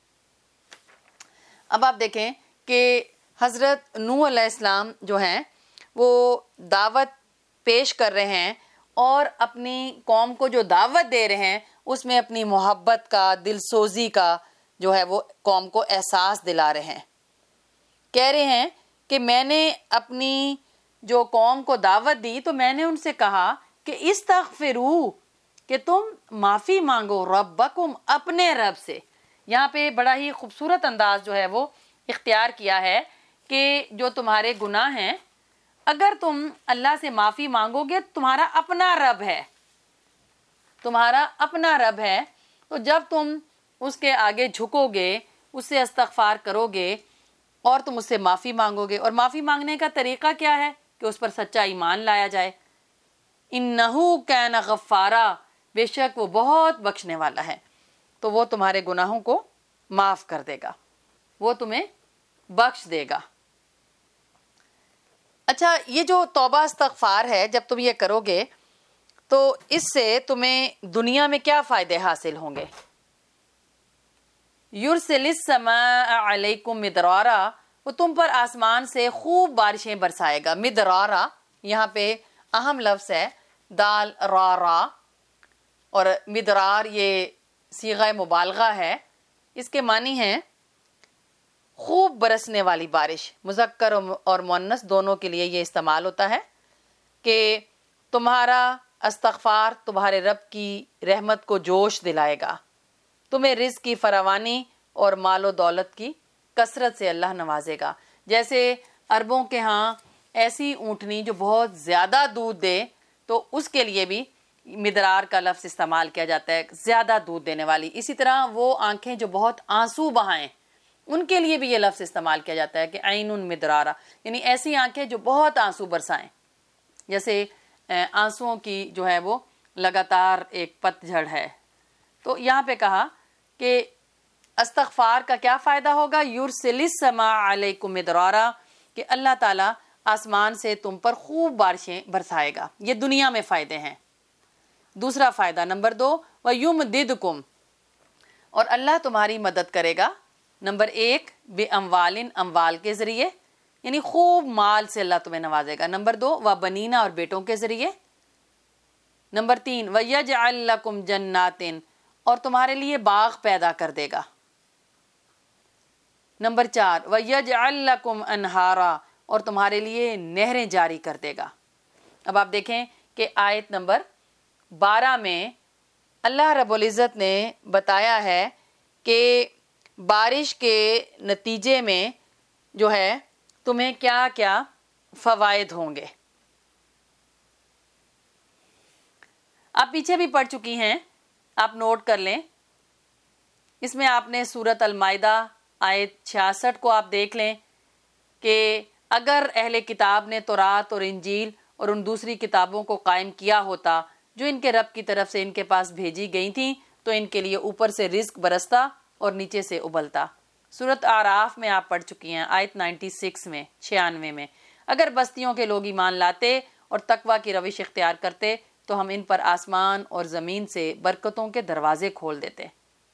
[SPEAKER 1] اب آپ دیکھیں کہ حضرت نوح علیہ السلام جو ہیں وہ دعوت پیش کر رہے ہیں، اور اپنی قوم کو جو دعوت دے رہے ہیں اس میں اپنی محبت کا، دل سوزی کا جو ہے وہ قوم کو احساس دلا رہے ہیں۔ کہہ رہے ہیں کہ میں نے اپنی جو قوم کو دعوت دی تو میں نے ان سے کہا کہ استغفروا، کہ تم معافی مانگو، ربکم، اپنے رب سے۔ یہاں پہ بڑا ہی خوبصورت انداز جو ہے وہ اختیار کیا ہے کہ جو تمہارے گناہ ہیں، اگر تم اللہ سے معافی مانگو گے، تمہارا اپنا رب ہے، تمہارا اپنا رب ہے، تو جب تم اس کے آگے جھکو گے، اس سے استغفار کرو گے اور تم اس سے معافی مانگو گے، اور معافی مانگنے کا طریقہ کیا ہے کہ اس پر سچا ایمان لایا جائے۔ انہو کان غفارا، بے شک وہ بہت بخشنے والا ہے، تو وہ تمہارے گناہوں کو معاف کر دے گا، وہ تمہیں بخش دے گا۔ اچھا، یہ جو توبہ استغفار ہے، جب تم یہ کرو گے تو اس سے تمہیں دنیا میں کیا فائدے حاصل ہوں گے؟ یرسل السماء علیکم مدرارا، وہ تم پر آسمان سے خوب بارشیں برسائے گا۔ مدرارا یہاں پہ اہم لفظ ہے، دال را را، اور مدرار یہ صیغہ مبالغہ ہے، اس کے معنی ہیں خوب برسنے والی بارش۔ مذکر اور مؤنث دونوں کے لیے یہ استعمال ہوتا ہے کہ تمہارا استغفار تمہارے رب کی رحمت کو جوش دلائے گا، تمہیں رزق کی فراوانی اور مال و دولت کی کثرت سے اللہ نوازے گا۔ جیسے عربوں کے ہاں ایسی اونٹنی جو بہت زیادہ دودھ دے تو اس کے لیے بھی مدرار کا لفظ استعمال کیا جاتا ہے، زیادہ دودھ دینے والی۔ اسی طرح وہ آنکھیں جو بہت آنسو بہائیں، ان کے لیے بھی یہ لفظ استعمال کیا جاتا ہے کہ عین مدرارا، یعنی ایسی آنکھیں جو بہت آنسو برسائیں۔ جیسے آنسوؤں کی جو ہے وہ لگاتار ایک پت جھڑ ہے۔ تو یہاں پہ کہا کہ استغفار کا کیا فائدہ ہوگا؟ یرسل السماء علیکم مدرارا، کہ اللہ تعالیٰ آسمان سے تم پر خوب بارشیں برسائے گا۔ یہ دنیا میں فائدے ہیں۔ دوسرا فائدہ نمبر دو، وَيُمْدِدْكُمْ، اور اللہ تمہاری مدد کرے گا۔ نمبر ایک، بِأَمْوَالٍ، اموال کے ذریعے، یعنی خوب مال سے اللہ تمہیں نوازے گا۔ نمبر دو، وَبَنِينَ، اور بیٹوں کے ذریعے۔ نمبر تین وَيَجْعَلْ لَكُمْ جَنَّاتٍ، اور تمہارے لیے باغ پیدا کر دے گا۔ نمبر چار وَيَجْعَلْ لَكُمْ أَنْهَارًا، اور تمہارے لیے نہریں جاری کر دے گا۔ اب آپ دیکھیں کہ آیت نمبر بارہ میں اللہ رب العزت نے بتایا ہے کہ بارش کے نتیجے میں جو ہے تمہیں کیا کیا فوائد ہوں گے۔ آپ پیچھے بھی پڑھ چکی ہیں، آپ نوٹ کر لیں۔ اس میں آپ نے سورۃ المائدہ آیت چھیاسٹھ کو آپ دیکھ لیں کہ اگر اہل کتاب نے تورات اور انجیل اور ان دوسری کتابوں کو قائم کیا ہوتا جو ان کے رب کی طرف سے ان کے پاس بھیجی گئی تھیں تو ان کے لیے اوپر سے رزق برستا اور نیچے سے ابلتا۔ سورۃ اعراف میں آپ پڑھ چکی ہیں آیت نائنٹی سکس میں چھیانوے میں، اگر بستیوں کے لوگ ایمان لاتے اور تقوی کی روش اختیار کرتے تو ہم ان پر آسمان اور زمین سے برکتوں کے دروازے کھول دیتے۔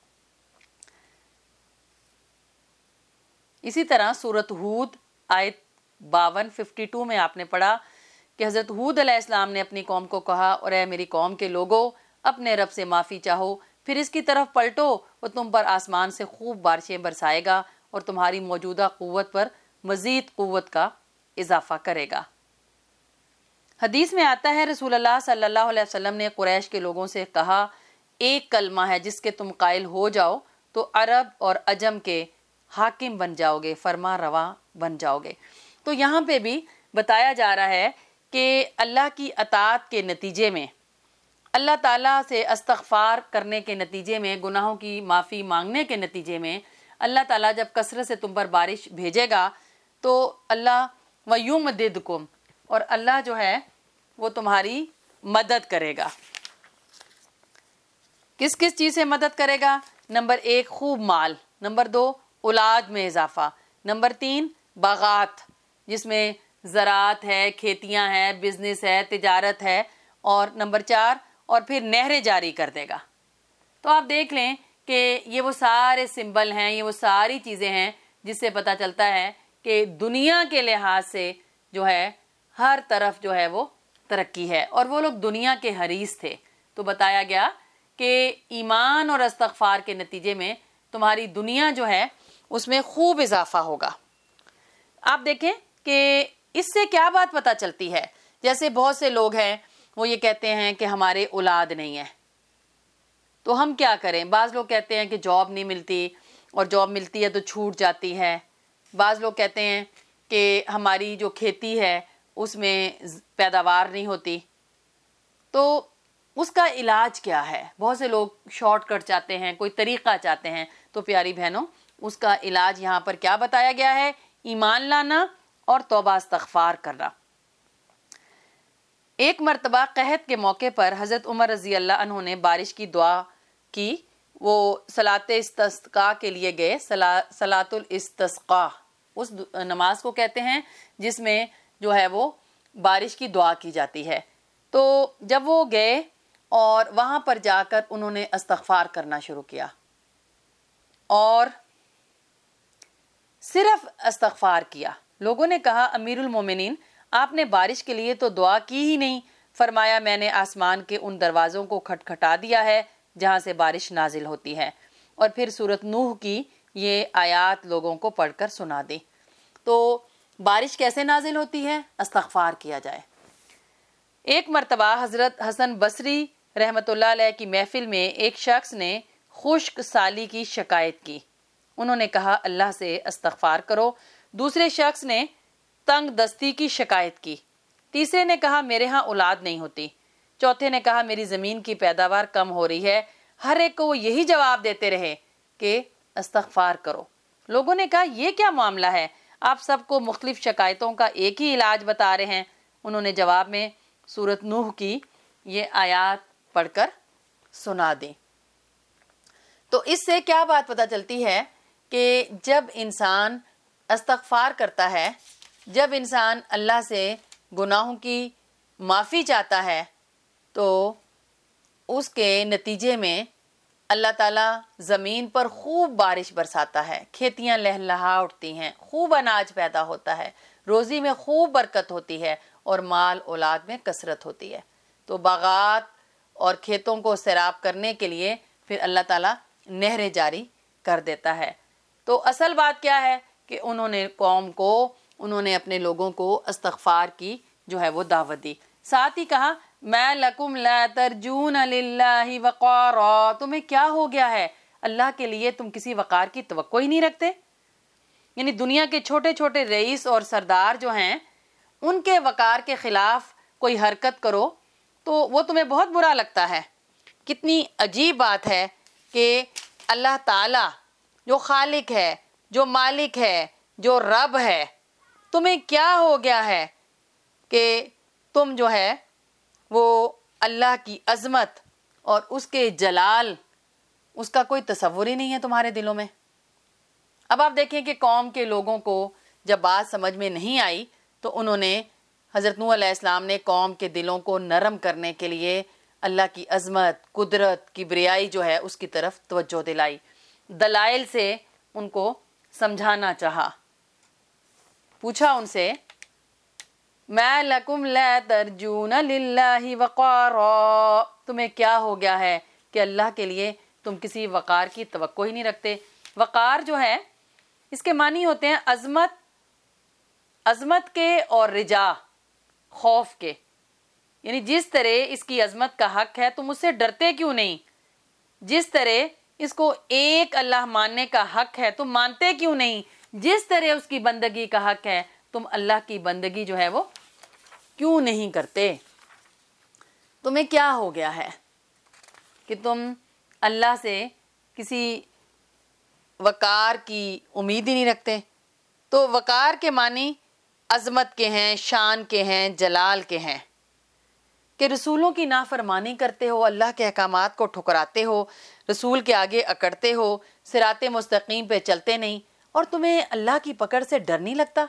[SPEAKER 1] اسی طرح سورۃ ہود آیت باون ففٹی ٹو میں آپ نے پڑھا کہ حضرت ہود علیہ السلام نے اپنی قوم کو کہا، اور اے میری قوم کے لوگوں اپنے رب سے معافی چاہو، پھر اس کی طرف پلٹو، وہ تم پر آسمان سے خوب بارشیں برسائے گا اور تمہاری موجودہ قوت پر مزید قوت کا اضافہ کرے گا۔ حدیث میں آتا ہے رسول اللہ صلی اللہ علیہ وسلم نے قریش کے لوگوں سے کہا، ایک کلمہ ہے جس کے تم قائل ہو جاؤ تو عرب اور عجم کے حاکم بن جاؤ گے، فرما رواں بن جاؤ گے۔ تو یہاں پہ بھی بتایا جا رہا ہے کہ اللہ کی اطاعت کے نتیجے میں، اللہ تعالیٰ سے استغفار کرنے کے نتیجے میں، گناہوں کی معافی مانگنے کے نتیجے میں اللہ تعالیٰ جب کثرت سے تم پر بارش بھیجے گا تو اللہ وَيُمْدِدْكُمْ، اور اللہ جو ہے وہ تمہاری مدد کرے گا۔ کس کس چیز سے مدد کرے گا؟ نمبر ایک خوب مال، نمبر دو اولاد میں اضافہ، نمبر تین باغات جس میں زراعت ہے، کھیتیاں ہیں، بزنس ہے، تجارت ہے، اور نمبر چار اور پھر نہریں جاری کر دے گا۔ تو آپ دیکھ لیں کہ یہ وہ سارے سمبل ہیں، یہ وہ ساری چیزیں ہیں جس سے پتہ چلتا ہے کہ دنیا کے لحاظ سے جو ہے ہر طرف جو ہے وہ ترقی ہے، اور وہ لوگ دنیا کے حریص تھے۔ تو بتایا گیا کہ ایمان اور استغفار کے نتیجے میں تمہاری دنیا جو ہے اس میں خوب اضافہ ہوگا۔ آپ دیکھیں کہ اس سے کیا بات پتہ چلتی ہے؟ جیسے بہت سے لوگ ہیں وہ یہ کہتے ہیں کہ ہمارے اولاد نہیں ہے، تو ہم کیا کریں؟ بعض لوگ کہتے ہیں کہ جاب نہیں ملتی، اور جاب ملتی ہے تو چھوٹ جاتی ہے۔ بعض لوگ کہتے ہیں کہ ہماری جو کھیتی ہے اس میں پیداوار نہیں ہوتی، تو اس کا علاج کیا ہے؟ بہت سے لوگ شارٹ کٹ چاہتے ہیں، کوئی طریقہ چاہتے ہیں۔ تو پیاری بہنوں، اس کا علاج یہاں پر کیا بتایا گیا ہے؟ ایمان لانا اور توبہ استغفار کرنا۔ ایک مرتبہ قحط کے موقع پر حضرت عمر رضی اللہ عنہ نے بارش کی دعا کی، وہ صلاۃ استسقاء کے لیے گئے۔ صلاۃ الاستسقاء اس نماز کو کہتے ہیں جس میں جو ہے وہ بارش کی دعا کی جاتی ہے۔ تو جب وہ گئے اور وہاں پر جا کر انہوں نے استغفار کرنا شروع کیا، اور صرف استغفار کیا۔ لوگوں نے کہا، امیر المومنین آپ نے بارش کے لیے تو دعا کی ہی نہیں۔ فرمایا، میں نے آسمان کے ان دروازوں کو کھٹکھٹا دیا ہے جہاں سے بارش نازل ہوتی ہے، اور پھر سورۃ نوح کی یہ آیات لوگوں کو پڑھ کر سنا دی۔ تو بارش کیسے نازل ہوتی ہے؟ استغفار کیا جائے۔ ایک مرتبہ حضرت حسن بصری رحمۃ اللہ علیہ کی محفل میں ایک شخص نے خشک سالی کی شکایت کی۔ انہوں نے کہا، اللہ سے استغفار کرو۔ دوسرے شخص نے تنگ دستی کی شکایت کی۔ تیسرے نے کہا، میرے ہاں اولاد نہیں ہوتی۔ چوتھے نے کہا، میری زمین کی پیداوار کم ہو رہی ہے۔ ہر ایک کو وہ یہی جواب دیتے رہے کہ استغفار کرو۔ لوگوں نے کہا، یہ کیا معاملہ ہے؟ آپ سب کو مختلف شکایتوں کا ایک ہی علاج بتا رہے ہیں۔ انہوں نے جواب میں سورۃ نوح کی یہ آیات پڑھ کر سنا دی۔ تو اس سے کیا بات پتہ چلتی ہے کہ جب انسان استغفار کرتا ہے، جب انسان اللہ سے گناہوں کی معافی چاہتا ہے، تو اس کے نتیجے میں اللہ تعالیٰ زمین پر خوب بارش برساتا ہے، کھیتیاں لہلہا اٹھتی ہیں، خوب اناج پیدا ہوتا ہے، روزی میں خوب برکت ہوتی ہے، اور مال اولاد میں کثرت ہوتی ہے۔ تو باغات اور کھیتوں کو سیراب کرنے کے لیے پھر اللہ تعالیٰ نہریں جاری کر دیتا ہے۔ تو اصل بات کیا ہے کہ انہوں نے قوم کو، انہوں نے اپنے لوگوں کو استغفار کی جو ہے وہ دعوت دی۔ ساتھ ہی کہا مَا لَكُمْ لَا تَرْجُونَ لِلَّهِ وَقَارًا، تمہیں کیا ہو گیا ہے، اللہ کے لیے تم کسی وقار کی توقع ہی نہیں رکھتے؟ یعنی دنیا کے چھوٹے چھوٹے رئیس اور سردار جو ہیں ان کے وقار کے خلاف کوئی حرکت کرو تو وہ تمہیں بہت برا لگتا ہے۔ کتنی عجیب بات ہے کہ اللہ تعالیٰ جو خالق ہے، جو مالک ہے، جو رب ہے، تمہیں کیا ہو گیا ہے کہ تم جو ہے وہ اللہ کی عظمت اور اس کے جلال، اس کا کوئی تصور ہی نہیں ہے تمہارے دلوں میں۔ اب آپ دیکھیں کہ قوم کے لوگوں کو جب بات سمجھ میں نہیں آئی تو انہوں نے، حضرت نوح علیہ السلام نے قوم کے دلوں کو نرم کرنے کے لیے اللہ کی عظمت، قدرت، کبریائی جو ہے اس کی طرف توجہ دلائی، دلائل سے ان کو سمجھانا چاہا۔ پوچھا ان سے مَا لَكُمْ لَا تَرْجُونَ لِلَّهِ وَقَارًا، تمہیں کیا ہو گیا ہے کہ اللہ کے لیے تم کسی وقار کی توقع ہی نہیں رکھتے۔ وقار جو ہے اس کے معنی ہوتے ہیں عظمت، عظمت کے اور رجا، خوف کے، یعنی جس طرح اس کی عظمت کا حق ہے تم اس سے ڈرتے کیوں نہیں، جس طرح اس کو ایک اللہ ماننے کا حق ہے تم مانتے کیوں نہیں، جس طرح اس کی بندگی کا حق ہے تم اللہ کی بندگی جو ہے وہ کیوں نہیں کرتے؟ تمہیں کیا ہو گیا ہے کہ تم اللہ سے کسی وقار کی امید ہی نہیں رکھتے؟ تو وقار کے معنی عظمت کے ہیں، شان کے ہیں، جلال کے ہیں، کہ رسولوں کی نافرمانی کرتے ہو، اللہ کے احکامات کو ٹھکراتے ہو، رسول کے آگے اکڑتے ہو، صراط مستقیم پہ چلتے نہیں، اور تمہیں اللہ کی پکڑ سے ڈر نہیں لگتا؟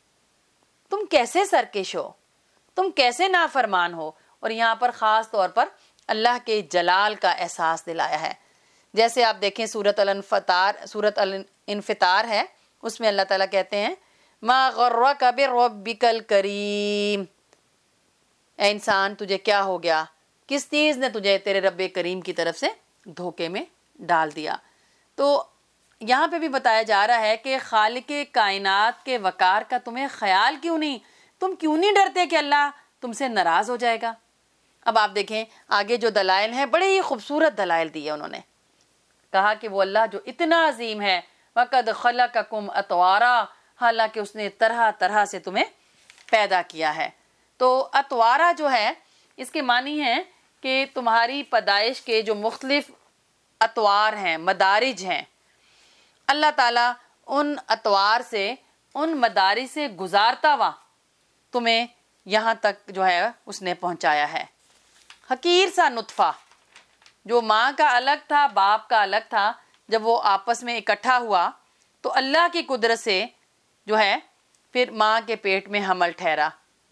[SPEAKER 1] تم کیسے سرکش ہو، تم کیسے نافرمان ہو؟ اور یہاں پر خاص طور پر اللہ کے جلال کا احساس دلایا ہے۔ جیسے آپ دیکھیں سورۃ الانفطار، سورۃ الانفطار ہے، اس میں اللہ تعالیٰ کہتے ہیں ما غرک بربک الکریم، اے انسان تجھے کیا ہو گیا، کس چیز نے تجھے تیرے رب کریم کی طرف سے دھوکے میں ڈال دیا؟ تو یہاں پہ بھی بتایا جا رہا ہے کہ خالق کائنات کے وقار کا تمہیں خیال کیوں نہیں، تم کیوں نہیں ڈرتے کہ اللہ تم سے ناراض ہو جائے گا؟ اب آپ دیکھیں آگے جو دلائل ہیں، بڑے ہی خوبصورت دلائل دیے انہوں نے۔ کہا کہ وہ اللہ جو اتنا عظیم ہے، وَقَدْ خَلَقَكُمْ أَطْوَارًا، حالانکہ اس نے طرح طرح سے تمہیں پیدا کیا ہے۔ تو اطوارا جو ہے اس کے معنی ہیں کہ تمہاری پیدائش کے جو مختلف اطوار ہیں، مدارج ہیں، اللہ تعالیٰ ان اطوار سے، ان مدارج سے گزارتا ہوا تمہیں یہاں تک جو ہے اس نے پہنچایا ہے۔ حقیر سا نطفہ جو ماں کا الگ تھا، باپ کا الگ تھا، جب وہ آپس میں اکٹھا ہوا تو اللہ کی قدرت سے جو ہے پھر ماں کے پیٹ میں حمل ٹھہرا۔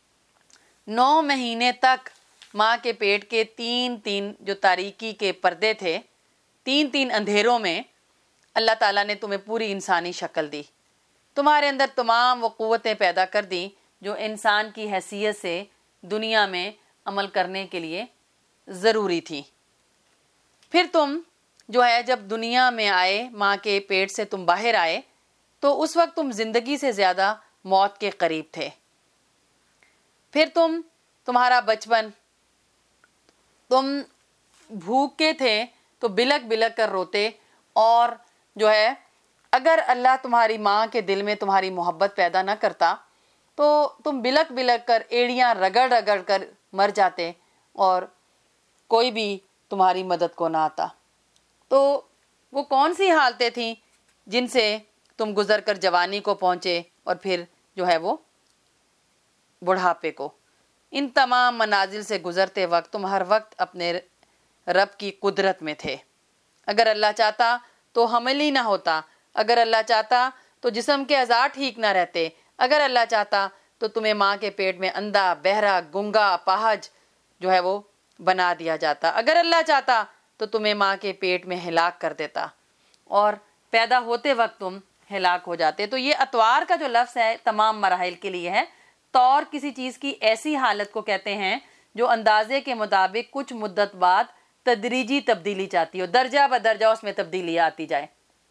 [SPEAKER 1] نو مہینے تک ماں کے پیٹ کے تین تین جو تاریکی کے پردے تھے، تین تین اندھیروں میں اللہ تعالیٰ نے تمہیں پوری انسانی شکل دی، تمہارے اندر تمام وہ قوتیں پیدا کر دی جو انسان کی حیثیت سے دنیا میں عمل کرنے کے لیے ضروری تھی۔ پھر تم جو ہے جب دنیا میں آئے، ماں کے پیٹ سے تم باہر آئے، تو اس وقت تم زندگی سے زیادہ موت کے قریب تھے۔ پھر تم تمہارا بچپن، تم بھوکے تھے تو بلک بلک کر روتے، اور جو ہے اگر اللہ تمہاری ماں کے دل میں تمہاری محبت پیدا نہ کرتا تو تم بلک بلک کر ایڑیاں رگڑ رگڑ کر مر جاتے اور کوئی بھی تمہاری مدد کو نہ آتا۔ تو وہ کون سی حالتیں تھیں جن سے تم گزر کر جوانی کو پہنچے اور پھر جو ہے وہ بڑھاپے کو؟ ان تمام منازل سے گزرتے وقت تم ہر وقت اپنے رب کی قدرت میں تھے۔ اگر اللہ چاہتا تو حمل ہی نہ ہوتا، اگر اللہ چاہتا تو جسم کے اعضاء ٹھیک نہ رہتے، اگر اللہ چاہتا تو تمہیں ماں کے پیٹ میں اندھا، بہرا، گنگا، پاہج جو ہے وہ بنا دیا جاتا، اگر اللہ چاہتا تو تمہیں ماں کے پیٹ میں ہلاک کر دیتا اور پیدا ہوتے وقت تم ہلاک ہو جاتے۔ تو یہ اطوار کا جو لفظ ہے تمام مراحل کے لیے ہے، طور کسی چیز کی ایسی حالت کو کہتے ہیں جو اندازے کے مطابق کچھ مدت بعد تدریجی تبدیلی چاہتی ہو، درجہ بدرجہ اس میں تبدیلی آتی جائے۔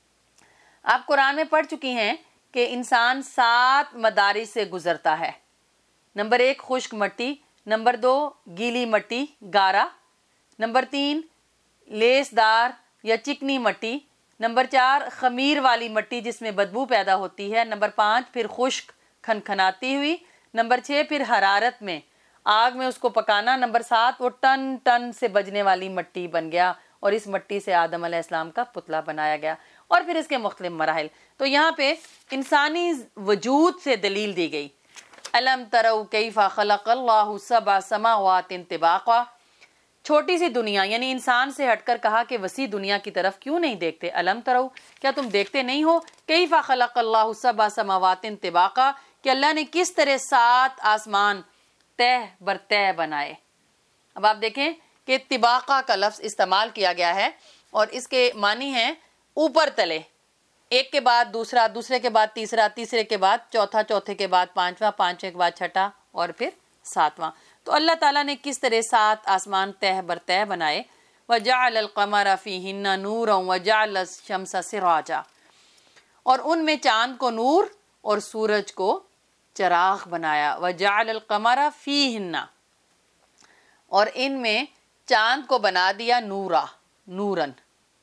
[SPEAKER 1] آپ قرآن میں پڑھ چکی ہیں کہ انسان سات مدارج سے گزرتا ہے۔ نمبر ایک خشک مٹی، نمبر دو گیلی مٹی گارا، نمبر تین لیس دار یا چکنی مٹی، نمبر چار خمیر والی مٹی جس میں بدبو پیدا ہوتی ہے، نمبر پانچ پھر خشک کھنکھناتی ہوئی، نمبر چھ پھر حرارت میں آگ میں اس کو پکانا، نمبر سات وہ ٹن ٹن سے بجنے والی مٹی بن گیا اور اس مٹی سے آدم علیہ السلام کا پتلا بنایا گیا، اور پھر اس کے مختلف مراحل۔ تو یہاں پہ انسانی وجود سے دلیل دی گئی، الم تروا کیف خلق اللہ سبع سماوات طباقا، چھوٹی سی دنیا یعنی انسان سے ہٹ کر کہا کہ وسیع دنیا کی طرف کیوں نہیں دیکھتے، الم تروا کیا تم دیکھتے نہیں ہو، کیف خلق اللہ سبع سماوات طباقا کہ اللہ نے کس طرح سات آسمان تہ بر تہ بنائے۔ اب آپ دیکھیں کہ طباقہ کا لفظ استعمال کیا گیا ہے اور اس کے معنی ہیں اوپر تلے، ایک کے بعد دوسرا، دوسرے کے بعد تیسرا، تیسرے کے بعد چوتھا، چوتھے کے بعد پانچواں، پانچویں کے بعد چھٹا اور پھر ساتواں۔ تو اللہ تعالیٰ نے کس طرح سات آسمان تہ بر تہ بنائے۔ وَجَعَلَ الْقَمَرَ فِيهِنَّ نُورًا وَجَعَلَ الشَّمْسَ سِرَاجًا، اور ان میں چاند کو نور اور سورج کو چراغ بنایا۔ وَجَعَلَ الْقَمَرَ فِيهِنَّ، اور ان میں چاند کو بنا دیا نورا، نورن۔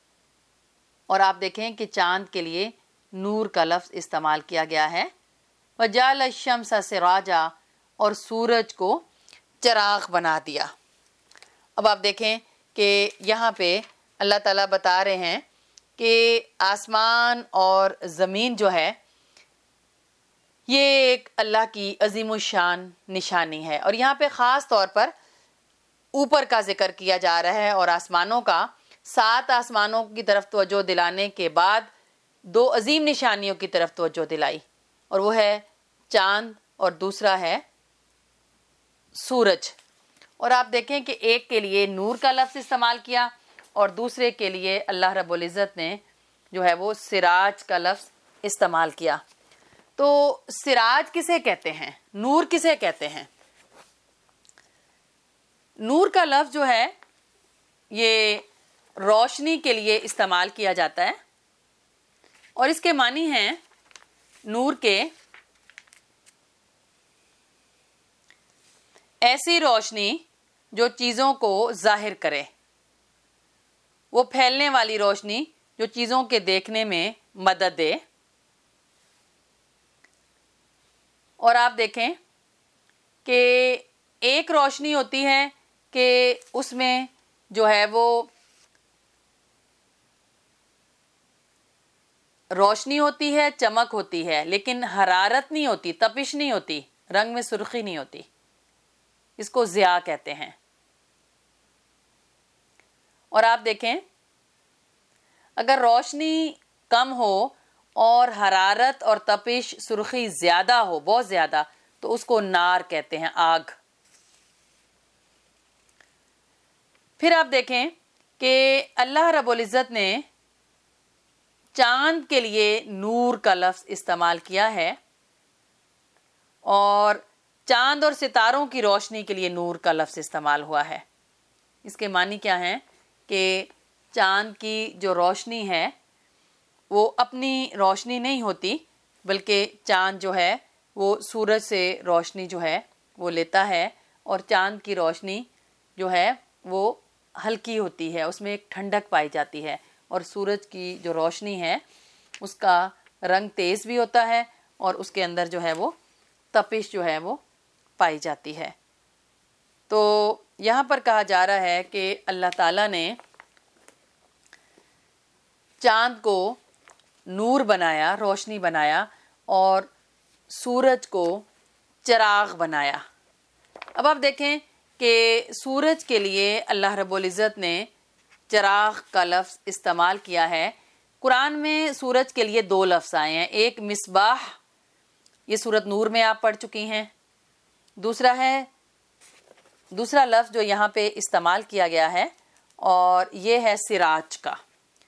[SPEAKER 1] اور آپ دیکھیں کہ چاند کے لیے نور کا لفظ استعمال کیا گیا ہے۔ وَجَعَلَ الشَّمْسَ سِرَاجًا، اور سورج کو چراغ بنا دیا۔ اب آپ دیکھیں کہ یہاں پہ اللہ تعالیٰ بتا رہے ہیں کہ آسمان اور زمین جو ہے یہ ایک اللہ کی عظیم الشان نشانی ہے، اور یہاں پہ خاص طور پر اوپر کا ذکر کیا جا رہا ہے، اور آسمانوں کا، سات آسمانوں کی طرف توجہ دلانے کے بعد دو عظیم نشانیوں کی طرف توجہ دلائی، اور وہ ہے چاند اور دوسرا ہے سورج۔ اور آپ دیکھیں کہ ایک کے لیے نور کا لفظ استعمال کیا اور دوسرے کے لیے اللہ رب العزت نے جو ہے وہ سراج کا لفظ استعمال کیا۔ تو سراج کسے کہتے ہیں، نور کسے کہتے ہیں؟ نور کا لفظ جو ہے یہ روشنی کے لیے استعمال کیا جاتا ہے، اور اس کے معنی ہیں نور کے ایسی روشنی جو چیزوں کو ظاہر کرے، وہ پھیلنے والی روشنی جو چیزوں کے دیکھنے میں مدد دے۔ اور آپ دیکھیں کہ ایک روشنی ہوتی ہے کہ اس میں جو ہے وہ روشنی ہوتی ہے، چمک ہوتی ہے، لیکن حرارت نہیں ہوتی، تپش نہیں ہوتی، رنگ میں سرخی نہیں ہوتی، اس کو ضیاء کہتے ہیں۔ اور آپ دیکھیں اگر روشنی کم ہو اور حرارت اور تپش سرخی زیادہ ہو، بہت زیادہ، تو اس کو نار کہتے ہیں، آگ۔ پھر آپ دیکھیں کہ اللہ رب العزت نے چاند کے لیے نور کا لفظ استعمال کیا ہے، اور چاند اور ستاروں کی روشنی کے لیے نور کا لفظ استعمال ہوا ہے۔ اس کے معنی کیا ہیں کہ چاند کی جو روشنی ہے وہ اپنی روشنی نہیں ہوتی، بلکہ چاند جو ہے وہ سورج سے روشنی جو ہے وہ لیتا ہے، اور چاند کی روشنی جو ہے وہ ہلکی ہوتی ہے، اس میں ایک ٹھنڈک پائی جاتی ہے، اور سورج کی جو روشنی ہے اس کا رنگ تیز بھی ہوتا ہے، اور اس کے اندر جو ہے وہ تپش جو ہے وہ پائی جاتی ہے۔ تو یہاں پر کہا جا رہا ہے کہ اللہ تعالیٰ نے چاند کو نور بنایا، روشنی بنایا، اور سورج کو چراغ بنایا۔ اب آپ دیکھیں کہ سورج کے لیے اللہ رب العزت نے چراغ کا لفظ استعمال کیا ہے۔ قرآن میں سورج کے لیے دو لفظ آئے ہیں، ایک مصباح، یہ سورۃ نور میں آپ پڑھ چکی ہیں، دوسرا ہے دوسرا لفظ جو یہاں پہ استعمال کیا گیا ہے اور یہ ہے سراج کا۔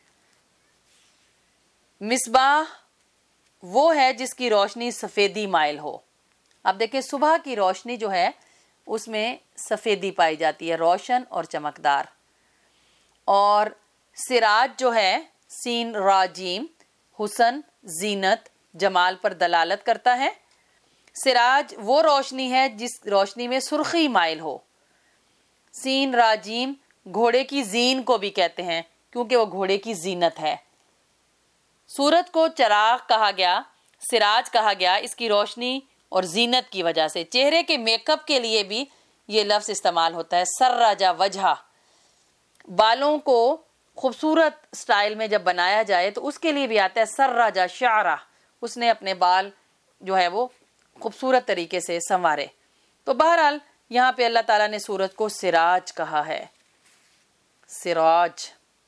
[SPEAKER 1] مصباح وہ ہے جس کی روشنی سفیدی مائل ہو۔ آپ دیکھیں صبح کی روشنی جو ہے اس میں سفیدی پائی جاتی ہے، روشن اور چمکدار. اور سراج جو ہے سین را جیم، حسن، زینت، جمال پر دلالت کرتا ہے. سراج وہ روشنی ہے جس روشنی میں سرخی مائل ہو. سین را جیم گھوڑے کی زین کو بھی کہتے ہیں کیونکہ وہ گھوڑے کی زینت ہے. سورج کو چراغ کہا گیا، سراج کہا گیا اس کی روشنی اور زینت کی وجہ سے. چہرے کے میک اپ کے لیے بھی یہ لفظ استعمال ہوتا ہے، سرّجا وجہ. بالوں کو خوبصورت سٹائل میں جب بنایا جائے تو اس کے لیے بھی آتا ہے سرّجا شعرہ، اس نے اپنے بال جو ہے وہ خوبصورت طریقے سے سنوارے. تو بہرحال یہاں پہ اللہ تعالیٰ نے سورج کو سراج کہا ہے، سراج،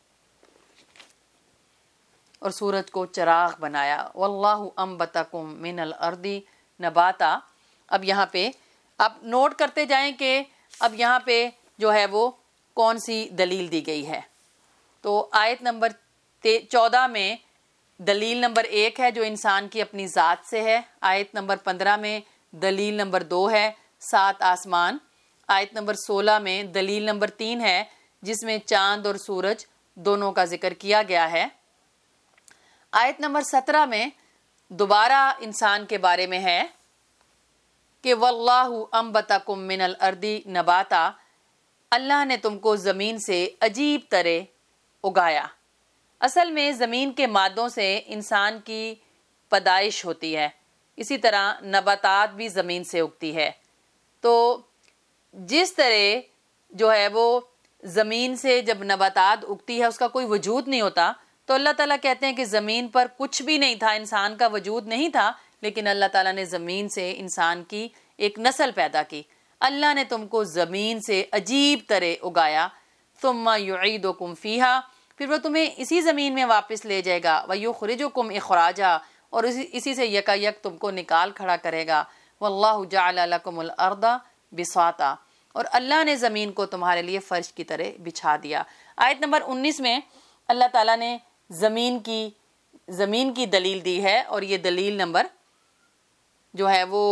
[SPEAKER 1] اور سورج کو چراغ بنایا. واللہ انبتکم من الارض نباتا. اب یہاں پہ آپ نوٹ کرتے جائیں کہ اب یہاں پہ جو ہے وہ کون سی دلیل دی گئی ہے. تو آیت نمبر چودہ میں دلیل نمبر ایک ہے جو انسان کی اپنی ذات سے ہے. آیت نمبر پندرہ میں دلیل نمبر دو ہے، سات آسمان. آیت نمبر سولہ میں دلیل نمبر تین ہے جس میں چاند اور سورج دونوں کا ذکر کیا گیا ہے. آیت نمبر سترہ میں دوبارہ انسان کے بارے میں ہے کہ واللہ انبتکم من الارض نباتا، اللہ نے تم کو زمین سے عجیب طرح اگایا. اصل میں زمین کے مادوں سے انسان کی پیدائش ہوتی ہے، اسی طرح نباتات بھی زمین سے اگتی ہے. تو جس طرح جو ہے وہ زمین سے جب نباتات اگتی ہے اس کا کوئی وجود نہیں ہوتا، تو اللہ تعالیٰ کہتے ہیں کہ زمین پر کچھ بھی نہیں تھا، انسان کا وجود نہیں تھا، لیکن اللہ تعالیٰ نے زمین سے انسان کی ایک نسل پیدا کی. اللہ نے تم کو زمین سے عجیب طرح اگایا. ثم یعیدکم فیہا، پھر وہ تمہیں اسی زمین میں واپس لے جائے گا. ویخرجکم اخراجا، اور اسی اسی سے یکا یک تم کو نکال کھڑا کرے گا. واللہ جعل لکم الارض بساطا، اور اللہ نے زمین کو تمہارے لیے فرش کی طرح بچھا دیا. آیت نمبر انیس میں اللہ تعالیٰ نے زمین کی زمین کی دلیل دی ہے، اور یہ دلیل نمبر جو ہے وہ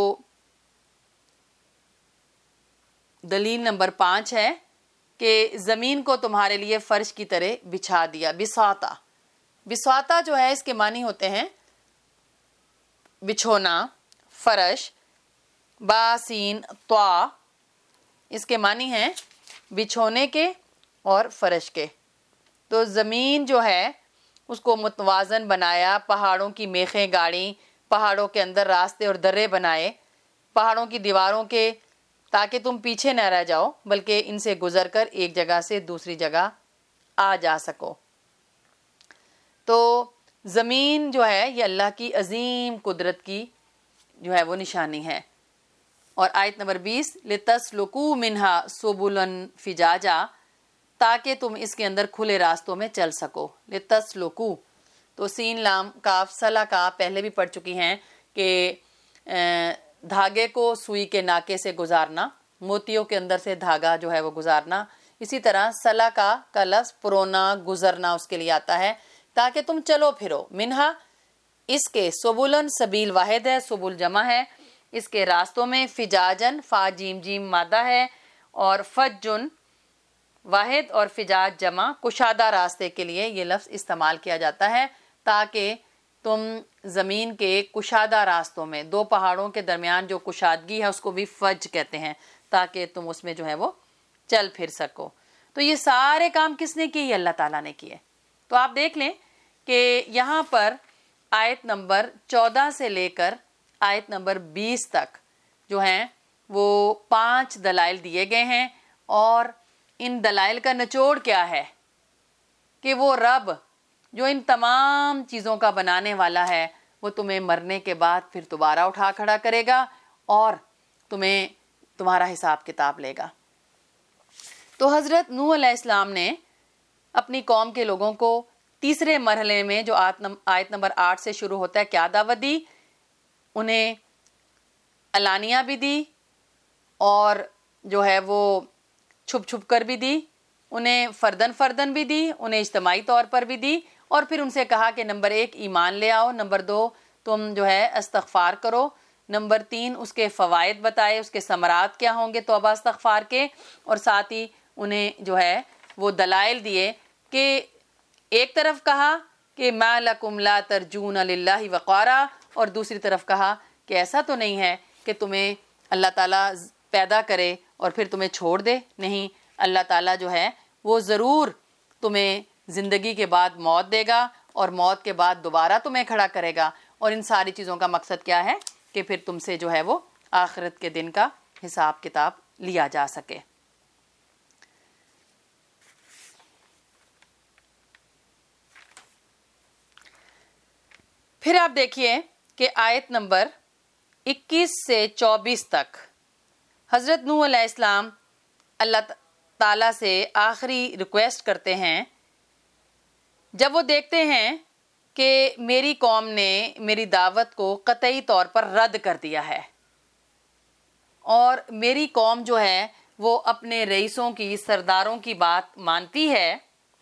[SPEAKER 1] دلیل نمبر پانچ ہے کہ زمین کو تمہارے لیے فرش کی طرح بچھا دیا. بساطا، بساطا جو ہے اس کے معنی ہوتے ہیں بچھونا، فرش. باسین طوا، اس کے معنی ہیں بچھونے کے اور فرش کے. تو زمین جو ہے اس کو متوازن بنایا، پہاڑوں کی میخیں گاڑی، پہاڑوں کے اندر راستے اور درے بنائے، پہاڑوں کی دیواروں کے، تاکہ تم پیچھے نہ رہ جاؤ بلکہ ان سے گزر کر ایک جگہ سے دوسری جگہ آ جا سکو. تو زمین جو ہے یہ اللہ کی عظیم قدرت کی جو ہے وہ نشانی ہے. اور آیت نمبر بیس لِتَسْلُكُوا مِنْهَا سُبُلًا فِجَاجًا، تاکہ تم اس کے اندر کھلے راستوں میں چل سکو. لِتَسْلُكُوا، تو سین لام کاف سلا کا پہلے بھی پڑھ چکی ہیں کہ دھاگے کو سوئی کے ناکے سے گزارنا، موتیوں کے اندر سے دھاگا جو ہے وہ گزارنا. اسی طرح سلا کا کا لفظ پرونا، گزرنا اس کے لیے آتا ہے تاکہ تم چلو پھرو. منہا، اس کے، سبولن سبیل واحد ہے، سبول جمع ہے، اس کے راستوں میں. فجاجن، فا جیم جیم مادہ ہے، اور فجن واحد اور فجاج جمع. کشادہ راستے کے لیے یہ لفظ استعمال کیا جاتا ہے تاکہ تم زمین کے کشادہ راستوں میں، دو پہاڑوں کے درمیان جو کشادگی ہے اس کو بھی فج کہتے ہیں، تاکہ تم اس میں جو ہے وہ چل پھر سکو. تو یہ سارے کام کس نے کیے؟ یہ اللہ تعالیٰ نے کیے. تو آپ دیکھ لیں کہ یہاں پر آیت نمبر چودہ سے لے کر آیت نمبر بیس تک جو ہیں وہ پانچ دلائل دیے گئے ہیں، اور ان دلائل کا نچوڑ کیا ہے کہ وہ رب جو ان تمام چیزوں کا بنانے والا ہے وہ تمہیں مرنے کے بعد پھر دوبارہ اٹھا کھڑا کرے گا اور تمہیں تمہارا حساب کتاب لے گا. تو حضرت نوح علیہ السلام نے اپنی قوم کے لوگوں کو تیسرے مرحلے میں جو آیت نمبر آٹھ سے شروع ہوتا ہے کیا دعوت دی؟ انہیں علانیہ بھی دی اور جو ہے وہ چھپ چھپ کر بھی دی، انہیں فردن فردن بھی دی، انہیں اجتماعی طور پر بھی دی، اور پھر ان سے کہا کہ نمبر ایک ایمان لے آؤ، نمبر دو تم جو ہے استغفار کرو، نمبر تین اس کے فوائد بتائے، اس کے ثمرات کیا ہوں گے توبہ استغفار کے، اور ساتھ ہی انہیں جو ہے وہ دلائل دیے کہ ایک طرف کہا کہ ما لکم لا ترجون للہ وقارا، اور دوسری طرف کہا کہ ایسا تو نہیں ہے کہ تمہیں اللہ تعالیٰ پیدا کرے اور پھر تمہیں چھوڑ دے، نہیں، اللہ تعالیٰ جو ہے وہ ضرور تمہیں زندگی کے بعد موت دے گا اور موت کے بعد دوبارہ تمہیں کھڑا کرے گا، اور ان ساری چیزوں کا مقصد کیا ہے کہ پھر تم سے جو ہے وہ آخرت کے دن کا حساب کتاب لیا جا سکے۔ پھر آپ دیکھیے کہ آیت نمبر اکیس سے چوبیس تک حضرت نوح علیہ السلام اللہ تعالیٰ سے آخری ریکویسٹ کرتے ہیں جب وہ دیکھتے ہیں کہ میری قوم نے میری دعوت کو قطعی طور پر رد کر دیا ہے، اور میری قوم جو ہے وہ اپنے رئیسوں کی، سرداروں کی بات مانتی ہے،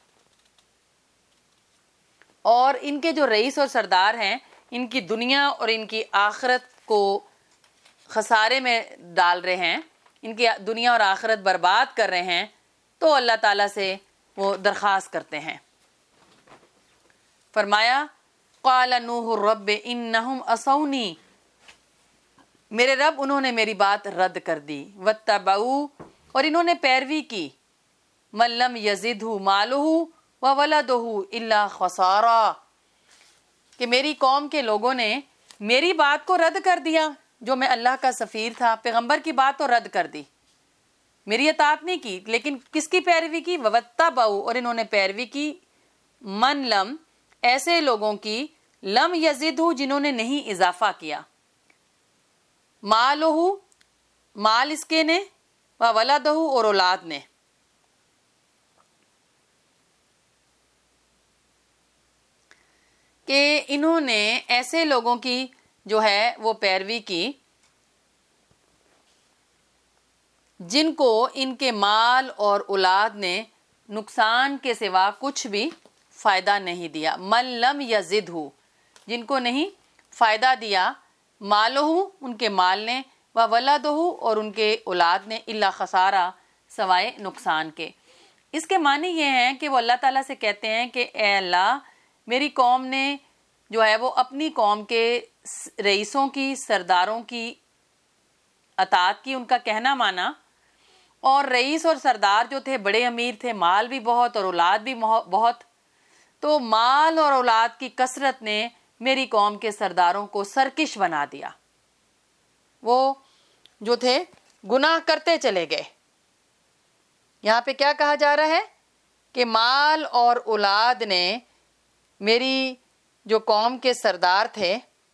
[SPEAKER 1] اور ان کے جو رئیس اور سردار ہیں ان کی دنیا اور ان کی آخرت کو خسارے میں ڈال رہے ہیں، ان کی دنیا اور آخرت برباد کر رہے ہیں، تو اللہ تعالیٰ سے وہ درخواست کرتے ہیں۔ فرمایا قال نوح رب انہم عصونی، میرے رب انہوں نے میری بات رد کر دی، واتبعوا، اور انہوں نے پیروی کی، من لم یزدہ مالہ وولدہ الا خسارا، کہ میری قوم کے لوگوں نے میری بات کو رد کر دیا، جو میں اللہ کا سفیر تھا، پیغمبر کی بات تو رد کر دی، میری اطاعت نہیں کی، لیکن کس کی پیروی کی؟ واتبعوا، اور انہوں نے پیروی کی، من لم، ایسے لوگوں کی، لم یزدہ، جنہوں نے نہیں اضافہ کیا، مالہ، مال اس کے نے، وولدہ، اور اولاد نے، کہ انہوں نے ایسے لوگوں کی جو ہے وہ پیروی کی جن کو ان کے مال اور اولاد نے نقصان کے سوا کچھ بھی فائدہ نہیں دیا، من لم یزدہ، جن کو نہیں فائدہ دیا، مالہ، ان کے مال نے، وولدہ، اور ان کے اولاد نے، الا خسارہ، سوائے نقصان کے۔ اس کے معنی یہ ہیں کہ وہ اللہ تعالیٰ سے کہتے ہیں کہ اے اللہ، میری قوم نے جو ہے وہ اپنی قوم کے رئیسوں کی، سرداروں کی اطاعت کی، ان کا کہنا مانا، اور رئیس اور سردار جو تھے بڑے امیر تھے، مال بھی بہت اور اولاد بھی بہت، تو مال اور اولاد کی کثرت نے میری قوم کے سرداروں کو سرکش بنا دیا، وہ جو تھے گناہ کرتے چلے گئے۔ یہاں پہ کیا کہا جا رہا ہے کہ مال اور اولاد نے میری جو قوم کے سردار تھے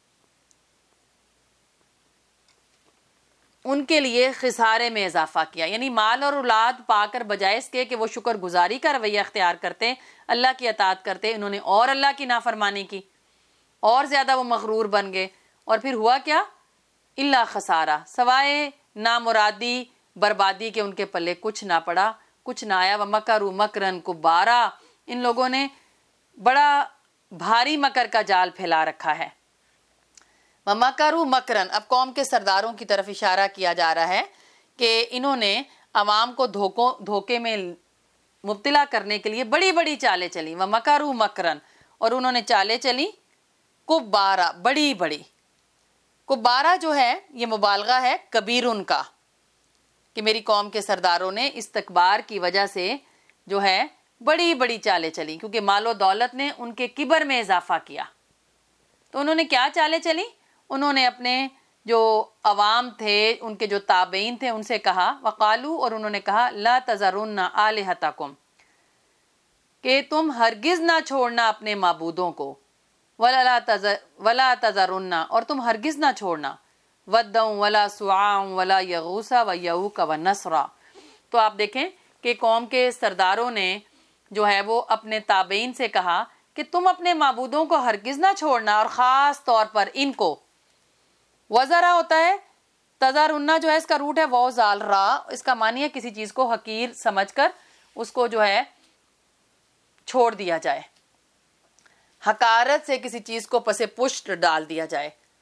[SPEAKER 1] ان کے لیے خسارے میں اضافہ کیا، یعنی مال اور اولاد پا کر بجائے اس کے کہ وہ شکر گزاری کا رویہ اختیار کرتے، اللہ کی اطاعت کرتے، انہوں نے اور اللہ کی نافرمانی کی، اور زیادہ وہ مغرور بن گئے، اور پھر ہوا کیا؟ الا خسارہ، سوائے نامرادی، بربادی کے ان کے پلے کچھ نہ پڑا، کچھ نہ آیا۔ وَمَكَرُوا مَكْرًا كُبَّارًا، ان لوگوں نے بڑا بھاری مکر کا جال پھیلا رکھا ہے۔ وَمَكَرُوا مَكْرًا، اب قوم کے سرداروں کی طرف اشارہ کیا جا رہا ہے کہ انہوں نے عوام کو دھوکوں دھوکے میں مبتلا کرنے کے لیے بڑی بڑی چالیں چلی، وَمَكَرُوا مَكْرًا، اور انہوں نے چالیں چلی کبارا، بڑی بڑی۔ کبارا جو ہے یہ مبالغہ ہے کبیرن کا، کہ میری قوم کے سرداروں نے استکبار کی وجہ سے جو ہے بڑی بڑی چالیں چلی، کیونکہ مال و دولت نے ان کے کبر میں اضافہ کیا۔ تو انہوں نے کیا چالیں چلی؟ انہوں نے اپنے جو عوام تھے، ان کے جو تابعین تھے، ان سے کہا، وقالو، اور انہوں نے کہا، لا تذرن آلہتکم، کہ تم ہرگز نہ چھوڑنا اپنے معبودوں کو، ولا تذر ولا تذرن، اور تم ہرگز نہ چھوڑنا، ودا ولا سواع ولا یغوث ویعوق ونسرا۔ تو آپ دیکھیں کہ قوم کے سرداروں نے جو ہے وہ اپنے تابعین سے کہا کہ تم اپنے معبودوں کو ہرگز نہ چھوڑنا، اور خاص طور پر ان کو۔ وزرا ہوتا ہے، تذرنا جو ہے اس کا روٹ ہے واو زال را، اس کا معنی ہے کسی چیز کو حقیر سمجھ کر اس کو جو ہے چھوڑ دیا جائے، حقارت سے کسی چیز کو پس پشت ڈال دیا جائے۔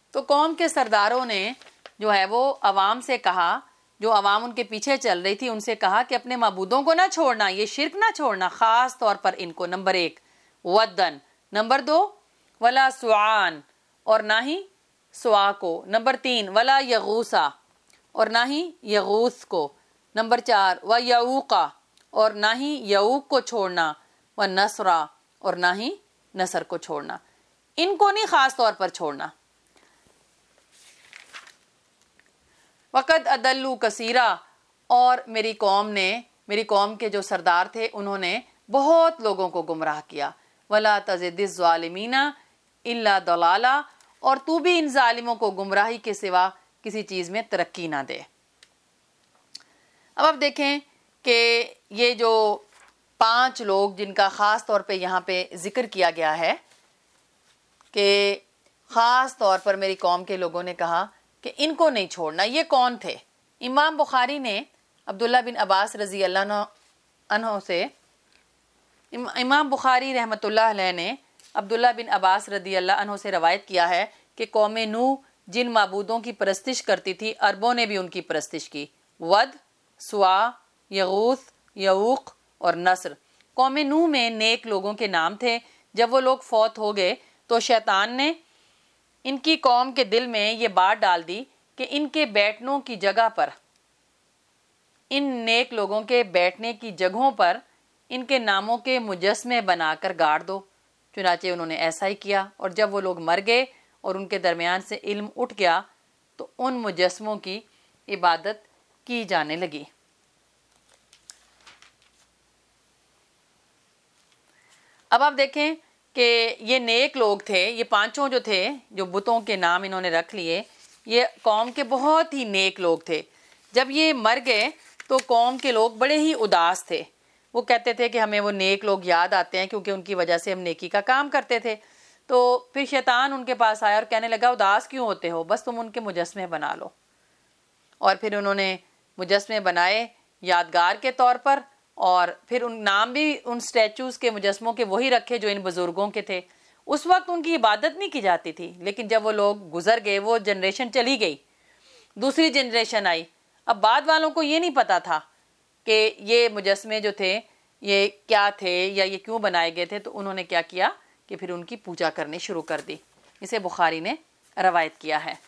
[SPEAKER 1] تو قوم کے سرداروں نے جو ہے وہ عوام سے کہا، جو عوام ان کے پیچھے چل رہی تھی ان سے کہا کہ اپنے معبودوں کو نہ چھوڑنا، یہ شرک نہ چھوڑنا، خاص طور پر ان کو، نمبر ایک ودن، نمبر دو ولا سعان اور نہ ہی سوا کو، نمبر تین ولا یغوسا اور نہ ہی یغوس کو، نمبر چار و یعوقا اور نہ ہی یعوق کو چھوڑنا، و نصرا اور نہ ہی نصر کو چھوڑنا، ان کو نہیں خاص طور پر چھوڑنا۔ وقد ادلو کثیرہ، اور میری قوم نے، میری قوم کے جو سردار تھے انہوں نے بہت لوگوں کو گمراہ کیا۔ ولا تزد الظالمین الا ضلالا، اور تو بھی ان ظالموں کو گمراہی کے سوا کسی چیز میں ترقی نہ دے۔ اب آپ دیکھیں کہ یہ جو پانچ لوگ جن کا خاص طور پہ یہاں پہ ذکر کیا گیا ہے کہ خاص طور پر میری قوم کے لوگوں نے کہا کہ ان کو نہیں چھوڑنا، یہ کون تھے؟ امام بخاری نے عبداللہ بن عباس رضی اللہ عنہ عنہ سے، امام بخاری رحمۃ اللہ علیہ نے عبداللہ بن عباس رضی اللہ عنہ سے روایت کیا ہے کہ قوم نوح جن معبودوں کی پرستش کرتی تھی عربوں نے بھی ان کی پرستش کی، ود، سوا، یغوث، یعوق اور نصر۔ قوم نوح میں نیک لوگوں کے نام تھے۔ جب وہ لوگ فوت ہو گئے تو شیطان نے ان کی قوم کے دل میں یہ بات ڈال دی کہ ان کے بیٹھنوں کی جگہ پر، ان نیک لوگوں کے بیٹھنے کی جگہوں پر ان کے ناموں کے مجسمے بنا کر گاڑ دو۔ چنانچہ انہوں نے ایسا ہی کیا، اور جب وہ لوگ مر گئے اور ان کے درمیان سے علم اٹھ گیا تو ان مجسموں کی عبادت کی جانے لگی۔ اب آپ دیکھیں کہ یہ نیک لوگ تھے، یہ پانچوں جو تھے جو بتوں کے نام انہوں نے رکھ لیے، یہ قوم کے بہت ہی نیک لوگ تھے۔ جب یہ مر گئے تو قوم کے لوگ بڑے ہی اداس تھے، وہ کہتے تھے کہ ہمیں وہ نیک لوگ یاد آتے ہیں کیونکہ ان کی وجہ سے ہم نیکی کا کام کرتے تھے۔ تو پھر شیطان ان کے پاس آیا اور کہنے لگا اداس کیوں ہوتے ہو، بس تم ان کے مجسمے بنا لو۔ اور پھر انہوں نے مجسمے بنائے یادگار کے طور پر، اور پھر ان نام بھی ان سٹیچوز کے مجسموں کے وہی رکھے جو ان بزرگوں کے تھے۔ اس وقت ان کی عبادت نہیں کی جاتی تھی، لیکن جب وہ لوگ گزر گئے، وہ جنریشن چلی گئی، دوسری جنریشن آئی، اب بعد والوں کو یہ نہیں پتا تھا کہ یہ مجسمے جو تھے یہ کیا تھے یا یہ کیوں بنائے گئے تھے، تو انہوں نے کیا کیا کہ پھر ان کی پوجا کرنی شروع کر دی۔ اسے بخاری نے روایت کیا ہے۔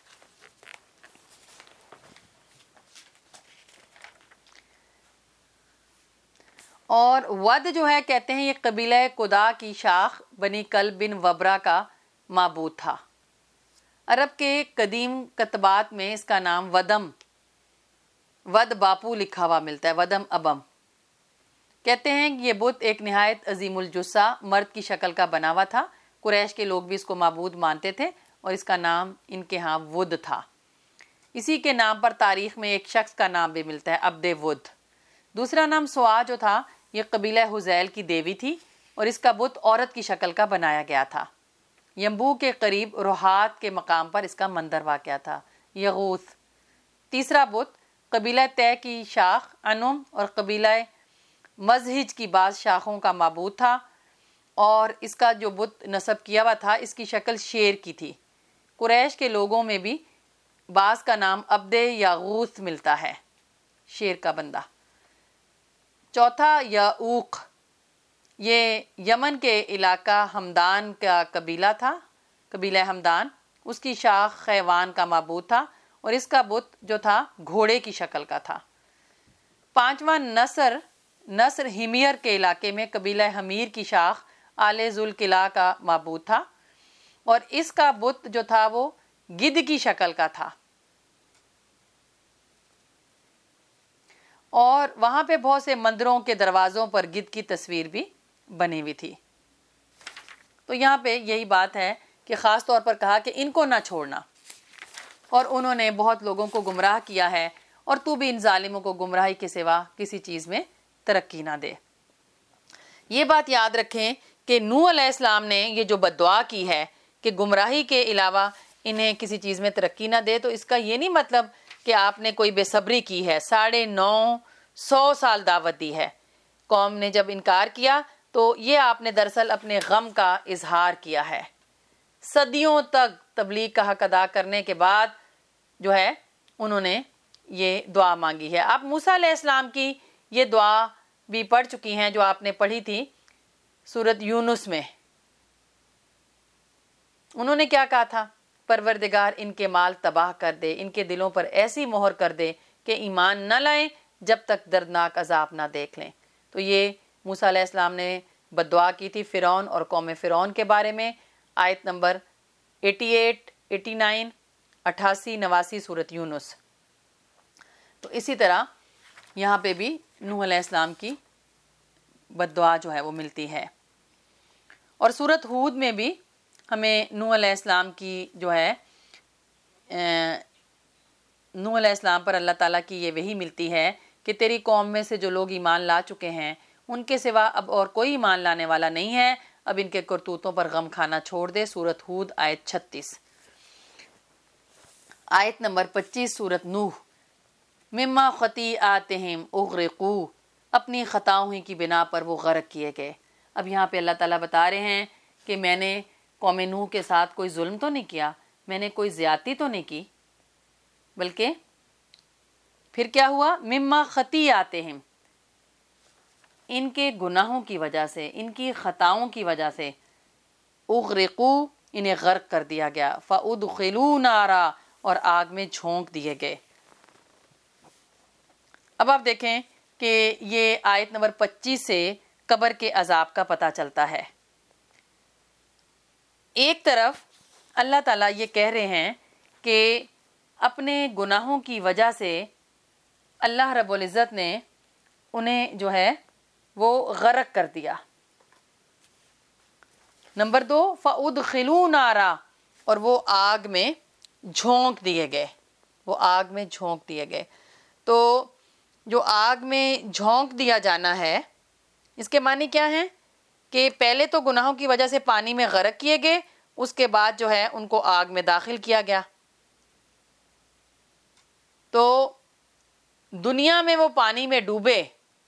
[SPEAKER 1] اور ود جو ہے کہتے ہیں یہ قبیلہ قدا کی شاخ بنی کلب بن وبرا کا معبود تھا۔ عرب کے قدیم کتبات میں اس کا نام ودم، ود باپو لکھا ہوا ملتا ہے، ودم ابم۔ کہتے ہیں کہ یہ بت ایک نہایت عظیم الجثہ مرد کی شکل کا بنا ہوا تھا۔ قریش کے لوگ بھی اس کو معبود مانتے تھے اور اس کا نام ان کے ہاں ود تھا۔ اسی کے نام پر تاریخ میں ایک شخص کا نام بھی ملتا ہے، عبد ود۔ دوسرا نام سوا جو تھا یہ قبیلہ حزیل کی دیوی تھی اور اس کا بت عورت کی شکل کا بنایا گیا تھا۔ یمبو کے قریب روحات کے مقام پر اس کا مندر واقع تھا، یغوث۔ تیسرا بت قبیلہ طے کی شاخ انم اور قبیلہ مزہج کی بعض شاخوں کا معبود تھا، اور اس کا جو بت نصب کیا ہوا تھا اس کی شکل شیر کی تھی۔ قریش کے لوگوں میں بھی بعض کا نام عبد یغوث ملتا ہے، شیر کا بندہ۔ چوتھا یعوق، یہ یمن کے علاقہ ہمدان کا قبیلہ تھا، قبیلہ ہمدان، اس کی شاخ خیوان کا معبود تھا اور اس کا بت جو تھا گھوڑے کی شکل کا تھا۔ پانچواں نصر، نصر ہمیر کے علاقے میں قبیلہ حمیر کی شاخ آل ذوالقلاع کا معبود تھا اور اس کا بت جو تھا وہ گدھ کی شکل کا تھا، اور وہاں پہ بہت سے مندروں کے دروازوں پر گدھ کی تصویر بھی بنی ہوئی تھی۔ تو یہاں پہ یہی بات ہے کہ خاص طور پر کہا کہ ان کو نہ چھوڑنا، اور انہوں نے بہت لوگوں کو گمراہ کیا ہے، اور تو بھی ان ظالموں کو گمراہی کے سوا کسی چیز میں ترقی نہ دے۔ یہ بات یاد رکھیں کہ نوح علیہ السلام نے یہ جو بد دعا کی ہے کہ گمراہی کے علاوہ انہیں کسی چیز میں ترقی نہ دے، تو اس کا یہ نہیں مطلب کہ آپ نے کوئی بے صبری کی ہے۔ ساڑھے نو سو سال دعوت دی ہے، قوم نے جب انکار کیا تو یہ آپ نے دراصل اپنے غم کا اظہار کیا ہے صدیوں تک تبلیغ کا حق ادا کرنے کے بعد جو ہے انہوں نے یہ دعا مانگی ہے. آپ موسیٰ علیہ السلام کی یہ دعا بھی پڑھ چکی ہیں جو آپ نے پڑھی تھی سورۃ یونس میں. انہوں نے کیا کہا تھا؟ پروردگار ان کے مال تباہ کر دے، ان کے دلوں پر ایسی مہر کر دے کہ ایمان نہ لائیں جب تک دردناک عذاب نہ دیکھ لیں. تو یہ موسیٰ علیہ السلام نے بد دعا کی تھی فرعون اور قوم فرعون کے بارے میں. آیت نمبر اٹھاسی، اٹھاسی، اٹھاسی نواسی سورۃ یونس. تو اسی طرح یہاں پہ بھی نوح علیہ السلام کی بد دعا جو ہے وہ ملتی ہے. اور سورۃ ہود میں بھی ہمیں نوح علیہ السلام کی جو ہے نوح علیہ السلام پر اللہ تعالیٰ کی یہ وحی ملتی ہے کہ تیری قوم میں سے جو لوگ ایمان لا چکے ہیں ان کے سوا اب اور کوئی ایمان لانے والا نہیں ہے، اب ان کے کرتوتوں پر غم کھانا چھوڑ دے. سورۃ ہود آیت چھتیس. آیت نمبر پچیس سورۃ نوح. مما خطیئاتہم اغرقوا، اپنی خطاؤں ہی کی بنا پر وہ غرق کیے گئے. اب یہاں پہ اللہ تعالیٰ بتا رہے ہیں کہ میں نے قوم نوح کے ساتھ کوئی ظلم تو نہیں کیا، میں نے کوئی زیادتی تو نہیں کی، بلکہ پھر کیا ہوا؟ مما خطیئاتہم، ان کے گناہوں کی وجہ سے، ان کی خطاؤں کی وجہ سے، اغرقوا، انہیں غرق کر دیا گیا، فادخلوا نارا، اور آگ میں جھونک دیے گئے. اب آپ دیکھیں کہ یہ آیت نمبر پچیس سے قبر کے عذاب کا پتہ چلتا ہے. ایک طرف اللہ تعالیٰ یہ کہہ رہے ہیں کہ اپنے گناہوں کی وجہ سے اللہ رب العزت نے انہیں جو ہے وہ غرق کر دیا. نمبر دو، فَأُدْخِلُوا نَارًا، اور وہ آگ میں جھونک دیے گئے، وہ آگ میں جھونک دیے گئے. تو جو آگ میں جھونک دیا جانا ہے اس کے معنی کیا ہیں؟ کہ پہلے تو گناہوں کی وجہ سے پانی میں غرق کیے گئے، اس کے بعد جو ہے ان کو آگ میں داخل کیا گیا. تو دنیا میں وہ پانی میں ڈوبے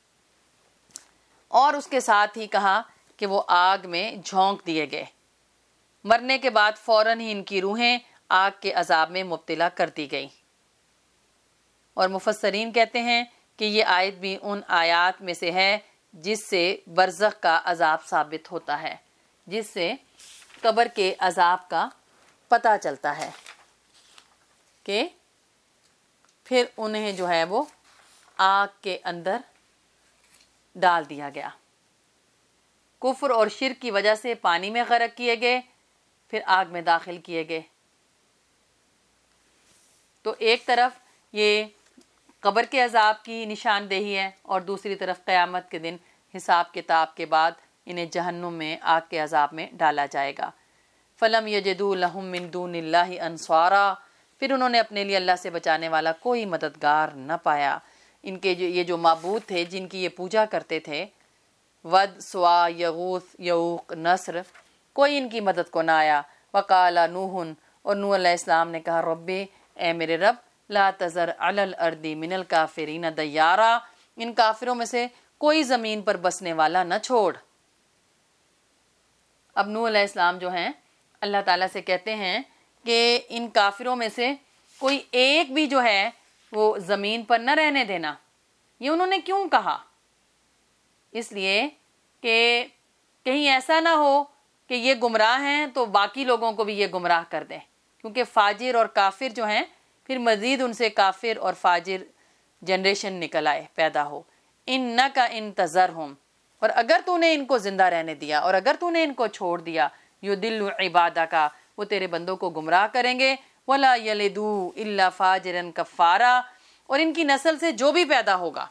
[SPEAKER 1] اور اس کے ساتھ ہی کہا کہ وہ آگ میں جھونک دیے گئے. مرنے کے بعد فوراً ہی ان کی روحیں آگ کے عذاب میں مبتلا کر دی گئی. اور مفسرین کہتے ہیں کہ یہ آیت بھی ان آیات میں سے ہے جس سے برزخ کا عذاب ثابت ہوتا ہے، جس سے قبر کے عذاب کا پتہ چلتا ہے کہ پھر انہیں جو ہے وہ آگ کے اندر ڈال دیا گیا. کفر اور شرک کی وجہ سے پانی میں غرق کیے گئے، پھر آگ میں داخل کیے گئے. تو ایک طرف یہ قبر کے عذاب کی نشاندہی ہے اور دوسری طرف قیامت کے دن حساب کتاب کے بعد انہیں جہنم میں آگ کے عذاب میں ڈالا جائے گا. فَلَمْ يَجِدُوا لَهُم مِّن دُونِ اللَّهِ أَنصَارًا، پھر انہوں نے اپنے لیے اللہ سے بچانے والا کوئی مددگار نہ پایا. ان کے جو یہ جو معبود تھے جن کی یہ پوجا کرتے تھے، ود، سوا، یغوث، یعوق، نصر، کوئی ان کی مدد کو نہ آیا. وَقَالَ نُوحٌ، اور نوح علیہ السلام نے کہا، رب، اے میرے رب، لا تذر علی الارض من الکافرین دیارا، ان کافروں میں سے کوئی زمین پر بسنے والا نہ چھوڑ. اب نوح علیہ السلام جو ہیں اللہ تعالیٰ سے کہتے ہیں کہ ان کافروں میں سے کوئی ایک بھی جو ہے وہ زمین پر نہ رہنے دینا. یہ انہوں نے کیوں کہا؟ اس لیے کہ کہیں ایسا نہ ہو کہ یہ گمراہ ہیں تو باقی لوگوں کو بھی یہ گمراہ کر دیں، کیونکہ فاجر اور کافر جو ہیں پھر مزید ان سے کافر اور فاجر جنریشن نکل آئے، پیدا ہو. اِنَّکَ اِن تَذَرْهُمْ، اور اگر تو نے ان کو زندہ رہنے دیا اور اگر تو نے ان کو چھوڑ دیا، یُضِلُّ عِبَادَکَ، وہ تیرے بندوں کو گمراہ کریں گے. وَلَا يَلِدُوا إِلَّا فَاجِرًا كَفَّارًا، اور ان کی نسل سے جو بھی پیدا ہوگا،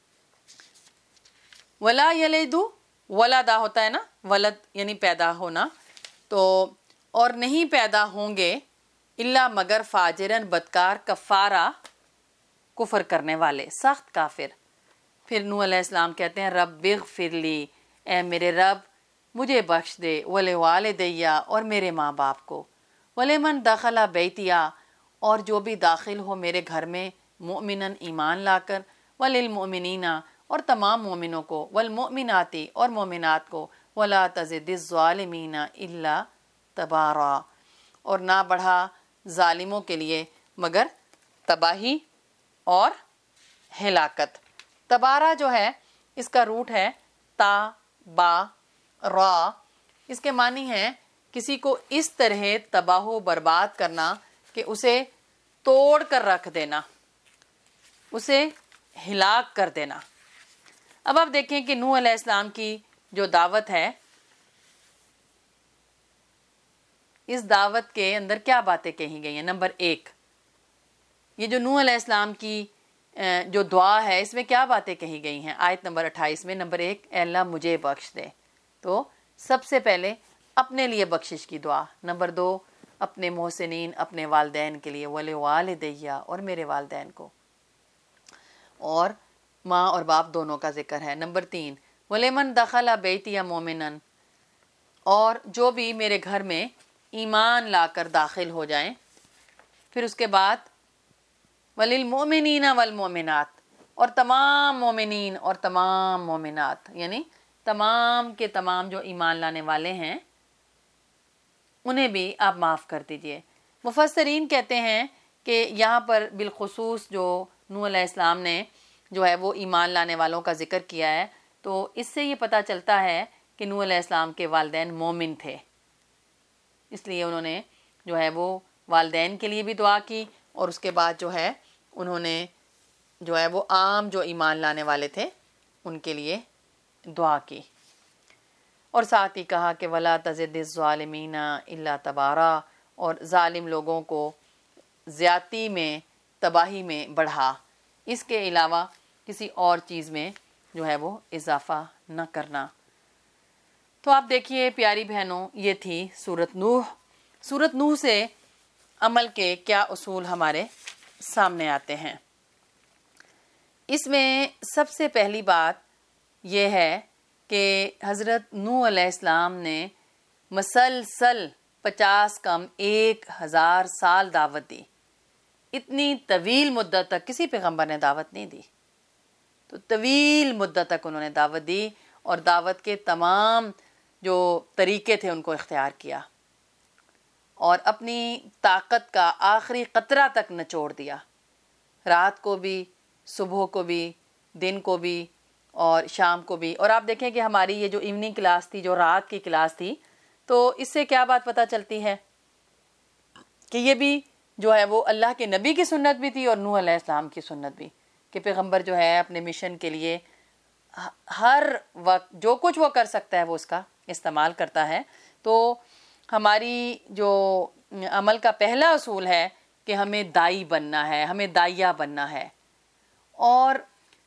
[SPEAKER 1] وَلَا يَلِدُوا، ولدا ہوتا ہے نا، ولد یعنی پیدا ہونا، تو اور نہیں پیدا ہوں گے الا مگر فاجرن، بدکار، کفارا، کفر کرنے والے، سخت کافر. پھر نوح علیہ السلام کہتے ہیں، رب اغفر لی، اے میرے رب مجھے بخش دے، ولوالدی، اور میرے ماں باپ کو، ولمن دخل بیتیا، اور جو بھی داخل ہو میرے گھر میں، مؤمنن ایمان لا کر، وللمؤمنین، اور تمام مومنوں کو، والمؤمنات، اور مومنات کو، ولا تزد الظالمین الا تبارا، اور نہ بڑھا ظالموں کے لیے مگر تباہی اور ہلاکت۔ تبارہ جو ہے اس کا روٹ ہے تا با را، اس کے معنی ہے کسی کو اس طرح تباہ و برباد کرنا کہ اسے توڑ کر رکھ دینا، اسے ہلاک کر دینا۔ اب آپ دیکھیں کہ نوح علیہ السلام کی جو دعوت ہے، اس دعوت کے اندر کیا باتیں کہی گئی ہیں؟ نمبر ایک، یہ جو نوح علیہ السلام کی جو دعا ہے اس میں کیا باتیں کہی گئی ہیں؟ آیت نمبر اٹھائیس میں، نمبر ایک، اے اللہ مجھے بخش دے، تو سب سے پہلے اپنے لیے بخشش کی دعا۔ نمبر دو، اپنے محسنین، اپنے والدین کے لیے، وَلِوَالِدَيَّ، اور میرے والدین کو، اور ماں اور باپ دونوں کا ذکر ہے۔ نمبر تین، وَلِمَنْ دَخَلَ بَيْتِيَ مُؤْمِنًا، اور جو بھی میرے گھر میں ایمان لا کر داخل ہو جائیں۔ پھر اس کے بعد وَلِلْمُؤْمِنِينَ وَالْمُؤْمِنَاتِ، اور تمام مومنین اور تمام مومنات، یعنی تمام کے تمام جو ایمان لانے والے ہیں انہیں بھی آپ معاف کر دیجئے۔ مفسرین کہتے ہیں کہ یہاں پر بالخصوص جو نوح علیہ السلام نے جو ہے وہ ایمان لانے والوں کا ذکر کیا ہے، تو اس سے یہ پتہ چلتا ہے کہ نوح علیہ السلام کے والدین مومن تھے، اس لیے انہوں نے جو ہے وہ والدین کے لیے بھی دعا کی، اور اس کے بعد جو ہے انہوں نے جو ہے وہ عام جو ایمان لانے والے تھے ان کے لیے دعا کی، اور ساتھ ہی کہا کہ وَلَا تَزِدِ الظَّالِمِينَ إِلَّا تَبَارًا، اور ظالم لوگوں کو زیادتی میں، تباہی میں بڑھا، اس کے علاوہ کسی اور چیز میں جو ہے وہ اضافہ نہ کرنا۔ تو آپ دیکھیے پیاری بہنوں، یہ تھی سورۃ نوح۔ سورۃ نوح سے عمل کے کیا اصول ہمارے سامنے آتے ہیں؟ اس میں سب سے پہلی بات یہ ہے کہ حضرت نوح علیہ السلام نے مسلسل پچاس کم ایک ہزار سال دعوت دی۔ اتنی طویل مدت تک کسی پیغمبر نے دعوت نہیں دی، تو طویل مدت تک انہوں نے دعوت دی، اور دعوت کے تمام جو طریقے تھے ان کو اختیار کیا، اور اپنی طاقت کا آخری قطرہ تک نچوڑ دیا، رات کو بھی، صبح کو بھی، دن کو بھی، اور شام کو بھی۔ اور آپ دیکھیں کہ ہماری یہ جو ایوننگ کلاس تھی، جو رات کی کلاس تھی، تو اس سے کیا بات پتہ چلتی ہے کہ یہ بھی جو ہے وہ اللہ کے نبی کی سنت بھی تھی اور نوح علیہ السلام کی سنت بھی، کہ پیغمبر جو ہے اپنے مشن کے لیے ہر وقت جو کچھ وہ کر سکتا ہے وہ اس کا استعمال کرتا ہے۔ تو ہماری جو عمل کا پہلا اصول ہے کہ ہمیں دائی بننا ہے، ہمیں دائیا بننا ہے۔ اور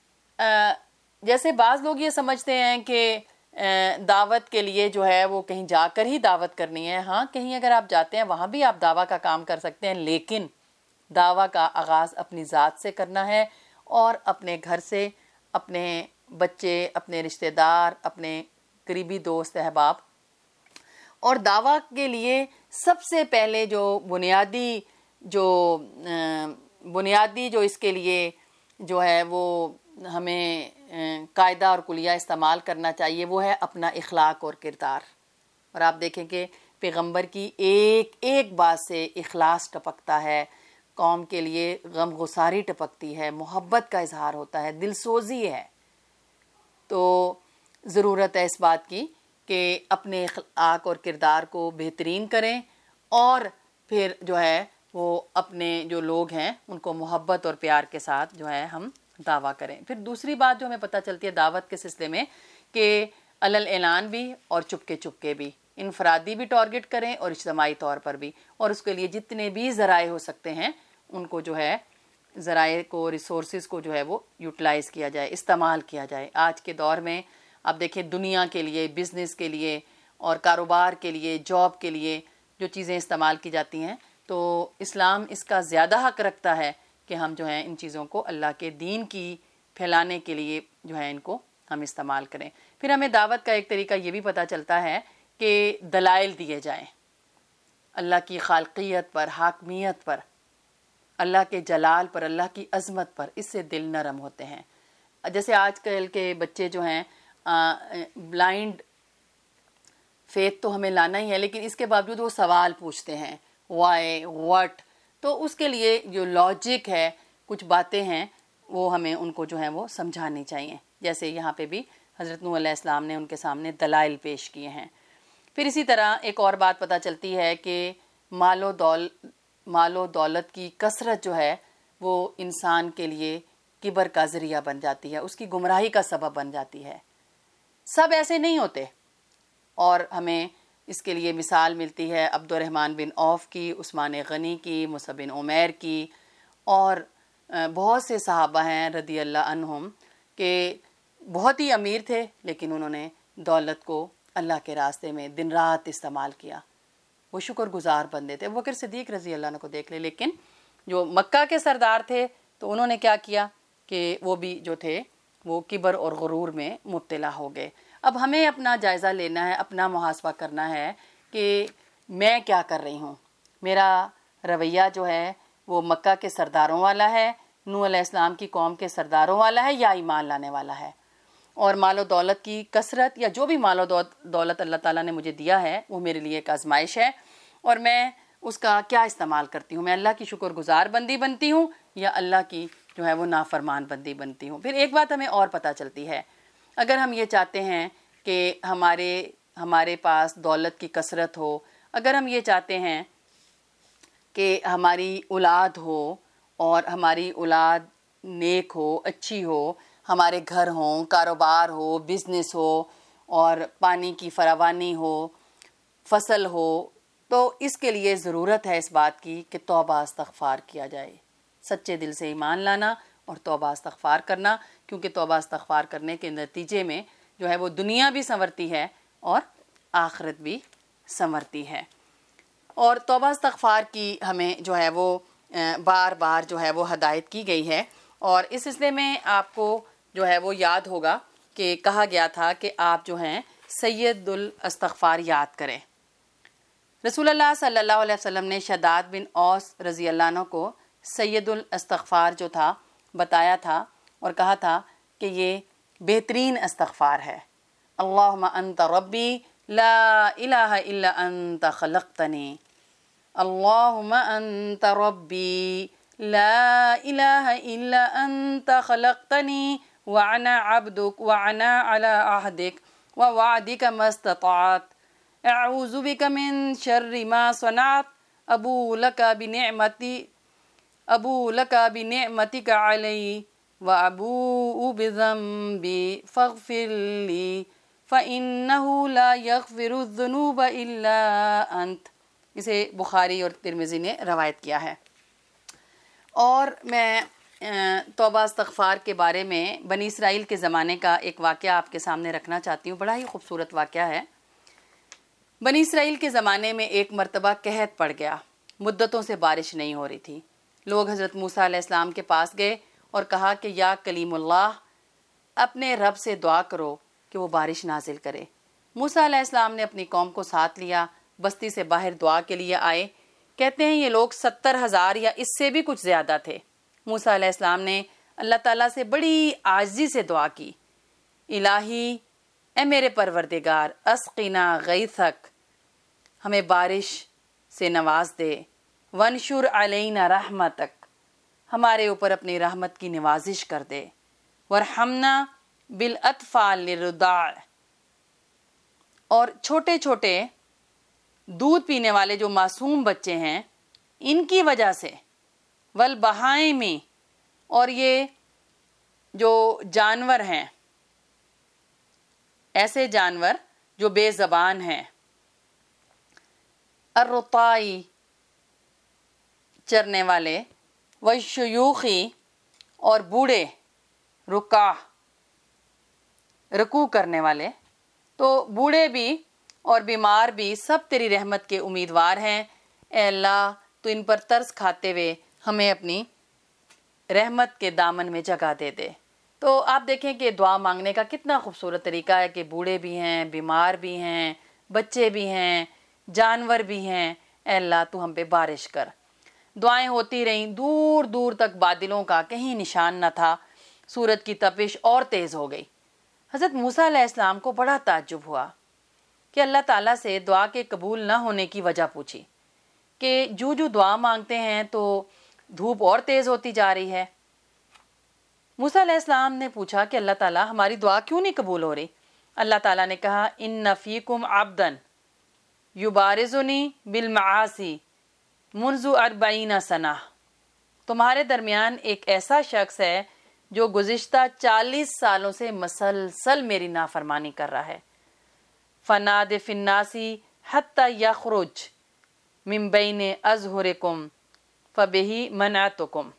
[SPEAKER 1] جیسے بعض لوگ یہ سمجھتے ہیں کہ دعوت کے لیے جو ہے وہ کہیں جا کر ہی دعوت کرنی ہے، ہاں کہیں اگر آپ جاتے ہیں وہاں بھی آپ دعویٰ کا کام کر سکتے ہیں، لیکن دعویٰ کا آغاز اپنی ذات سے کرنا ہے، اور اپنے گھر سے، اپنے بچے، اپنے رشتہ دار، اپنے قریبی دوست احباب۔ اور دعویٰ کے لیے سب سے پہلے جو بنیادی جو بنیادی جو اس کے لیے جو ہے وہ ہمیں قاعدہ اور کلیہ استعمال کرنا چاہیے وہ ہے اپنا اخلاق اور کردار۔ اور آپ دیکھیں کہ پیغمبر کی ایک ایک بات سے اخلاص ٹپکتا ہے، قوم کے لیے غم گساری ٹپکتی ہے، محبت کا اظہار ہوتا ہے، دل سوزی ہے۔ تو ضرورت ہے اس بات کی کہ اپنے اخلاق اور کردار کو بہترین کریں، اور پھر جو ہے وہ اپنے جو لوگ ہیں ان کو محبت اور پیار کے ساتھ جو ہے ہم دعویٰ کریں۔ پھر دوسری بات جو ہمیں پتہ چلتی ہے دعوت کے سلسلے میں کہ علل اعلان بھی اور چپکے چپکے بھی، انفرادی بھی ٹارگٹ کریں اور اجتماعی طور پر بھی، اور اس کے لیے جتنے بھی ذرائع ہو سکتے ہیں ان کو جو ہے ذرائع کو، ریسورسز کو جو ہے وہ یوٹیلائز کیا جائے، استعمال کیا جائے۔ آج کے دور میں آپ دیکھیں دنیا کے لیے، بزنس کے لیے اور کاروبار کے لیے، جاب کے لیے جو چیزیں استعمال کی جاتی ہیں، تو اسلام اس کا زیادہ حق رکھتا ہے کہ ہم جو ہیں ان چیزوں کو اللہ کے دین کی پھیلانے کے لیے جو ہے ان کو ہم استعمال کریں۔ پھر ہمیں دعوت کا ایک طریقہ یہ بھی پتہ چلتا ہے کہ دلائل دیے جائیں اللہ کی خالقیت پر، حاکمیت پر، اللہ کے جلال پر، اللہ کی عظمت پر، اس سے دل نرم ہوتے ہیں۔ جیسے آج کل کے بچے جو ہیں بلائنڈ فیتھ تو ہمیں لانا ہی ہے، لیکن اس کے باوجود وہ سوال پوچھتے ہیں، وائی وٹ، تو اس کے لیے جو لاجک ہے، کچھ باتیں ہیں وہ ہمیں ان کو جو ہے وہ سمجھانی چاہیے، جیسے یہاں پہ بھی حضرت نوح علیہ السلام نے ان کے سامنے دلائل پیش کیے ہیں۔ پھر اسی طرح ایک اور بات پتہ چلتی ہے کہ مال و دول مال و دولت کی کثرت جو ہے وہ انسان کے لیے کبر کا ذریعہ بن جاتی ہے، اس کی گمراہی کا سبب بن جاتی ہے۔ سب ایسے نہیں ہوتے، اور ہمیں اس کے لیے مثال ملتی ہے عبد الرحمن بن عوف کی، عثمان غنی کی، مصعب بن عمیر کی، اور بہت سے صحابہ ہیں رضی اللہ عنہم کہ بہت ہی امیر تھے لیکن انہوں نے دولت کو اللہ کے راستے میں دن رات استعمال کیا، وہ شکر گزار بندے تھے۔ ابوبکر صدیق رضی اللہ عنہ کو دیکھ لے، لیکن جو مکہ کے سردار تھے تو انہوں نے کیا کیا کہ وہ بھی جو تھے وہ کبر اور غرور میں مبتلا ہو گئے۔ اب ہمیں اپنا جائزہ لینا ہے، اپنا محاسبہ کرنا ہے کہ میں کیا کر رہی ہوں، میرا رویہ جو ہے وہ مکہ کے سرداروں والا ہے، نوح علیہ السلام کی قوم کے سرداروں والا ہے، یا ایمان لانے والا ہے۔ اور مال و دولت کی کثرت یا جو بھی مال و دولت اللہ تعالیٰ نے مجھے دیا ہے وہ میرے لیے ایک آزمائش ہے، اور میں اس کا کیا استعمال کرتی ہوں، میں اللہ کی شکر گزار بندی بنتی ہوں یا اللہ کی جو ہے وہ نافرمان بندی بنتی ہوں۔ پھر ایک بات ہمیں اور پتہ چلتی ہے، اگر ہم یہ چاہتے ہیں کہ ہمارے ہمارے پاس دولت کی کثرت ہو، اگر ہم یہ چاہتے ہیں کہ ہماری اولاد ہو اور ہماری اولاد نیک ہو، اچھی ہو، ہمارے گھر ہوں، کاروبار ہو، بزنس ہو، اور پانی کی فراوانی ہو، فصل ہو، تو اس کے لیے ضرورت ہے اس بات کی کہ توبہ استغفار کیا جائے، سچے دل سے ایمان لانا اور توبہ استغفار کرنا، کیونکہ توبہ استغفار کرنے کے نتیجے میں جو ہے وہ دنیا بھی سنورتی ہے اور آخرت بھی سنورتی ہے۔ اور توبہ استغفار کی ہمیں جو ہے وہ بار بار جو ہے وہ ہدایت کی گئی ہے، اور اس سلسلے میں آپ کو جو ہے وہ یاد ہوگا کہ کہا گیا تھا کہ آپ جو ہیں سید الاستغفار یاد کریں۔ رسول اللہ صلی اللہ علیہ وسلم نے شداد بن اوس رضی اللہ عنہ کو سید الاستغفار جو تھا بتایا تھا اور کہا تھا کہ یہ بہترین استغفار ہے۔ اللہم انت ربی لا الہ الا انت خلقتنی، اللہم انت ربی لا الہ الا انت خلقتنی وانا عبدک وانا علی عہدک ووعدک ما استطعت، اعوذ بک من شر ما صنعت، ابو لک بنعمتی ابو لک بنعمتک علی وابوء بذنبی فاغفر لی فإنہ لا یغفر الذنوب الا انت۔ اسے بخاری اور ترمذی نے روایت کیا ہے۔ اور میں توبہ استغفار کے بارے میں بنی اسرائیل کے زمانے کا ایک واقعہ آپ کے سامنے رکھنا چاہتی ہوں، بڑا ہی خوبصورت واقعہ ہے۔ بنی اسرائیل کے زمانے میں ایک مرتبہ قحط پڑ گیا، مدتوں سے بارش نہیں ہو رہی تھی۔ لوگ حضرت موسیٰ علیہ السلام کے پاس گئے اور کہا کہ یا کلیم اللہ، اپنے رب سے دعا کرو کہ وہ بارش نازل کرے۔ موسیٰ علیہ السلام نے اپنی قوم کو ساتھ لیا، بستی سے باہر دعا کے لیے آئے۔ کہتے ہیں یہ لوگ ستر ہزار یا اس سے بھی کچھ زیادہ تھے۔ موسیٰ علیہ السلام نے اللہ تعالیٰ سے بڑی عاجزی سے دعا کی، الہی اے میرے پروردگار، اسقنا غیثک، ہمیں بارش سے نواز دے، ونشر علینا رحمتک، ہمارے اوپر اپنی رحمت کی نوازش کر دے، ورحمنا بالاطفال الرضاع، اور چھوٹے چھوٹے دودھ پینے والے جو معصوم بچے ہیں ان کی وجہ سے، والبہائم، اور یہ جو جانور ہیں، ایسے جانور جو بے زبان ہیں، الرطائی، چرنے والے، والشیوخی، اور بوڑھے، رکع، رکوع کرنے والے، تو بوڑھے بھی اور بیمار بھی سب تیری رحمت کے امیدوار ہیں۔ اے اللہ تو ان پر ترس کھاتے ہوئے ہمیں اپنی رحمت کے دامن میں جگہ دے دے۔ تو آپ دیکھیں کہ دعا مانگنے کا کتنا خوبصورت طریقہ ہے کہ بوڑھے بھی ہیں، بیمار بھی ہیں، بچے بھی ہیں، جانور بھی ہیں، اے اللہ تو ہم پہ بارش کر۔ دعائیں ہوتی رہیں، دور دور تک بادلوں کا کہیں نشان نہ تھا، سورج کی تپش اور تیز ہو گئی۔ حضرت موسیٰ علیہ السلام کو بڑا تعجب ہوا کہ اللہ تعالیٰ سے دعا کے قبول نہ ہونے کی وجہ پوچھی۔ کہ جو جو دعا مانگتے ہیں تو دھوپ اور تیز ہوتی جا رہی ہے۔ موسیٰ علیہ السلام نے پوچھا کہ اللہ تعالیٰ ہماری دعا کیوں نہیں قبول ہو رہی؟ اللہ تعالیٰ نے کہا ان فیکم عبدن یبارزنی بالمعاصی منذ اربعین سنہ، تمہارے درمیان ایک ایسا شخص ہے جو گزشتہ چالیس سالوں سے مسلسل میری نافرمانی کر رہا ہے۔ فناد فی الناس حتی یخرج من بین اظہرکم فبہ منعتکم،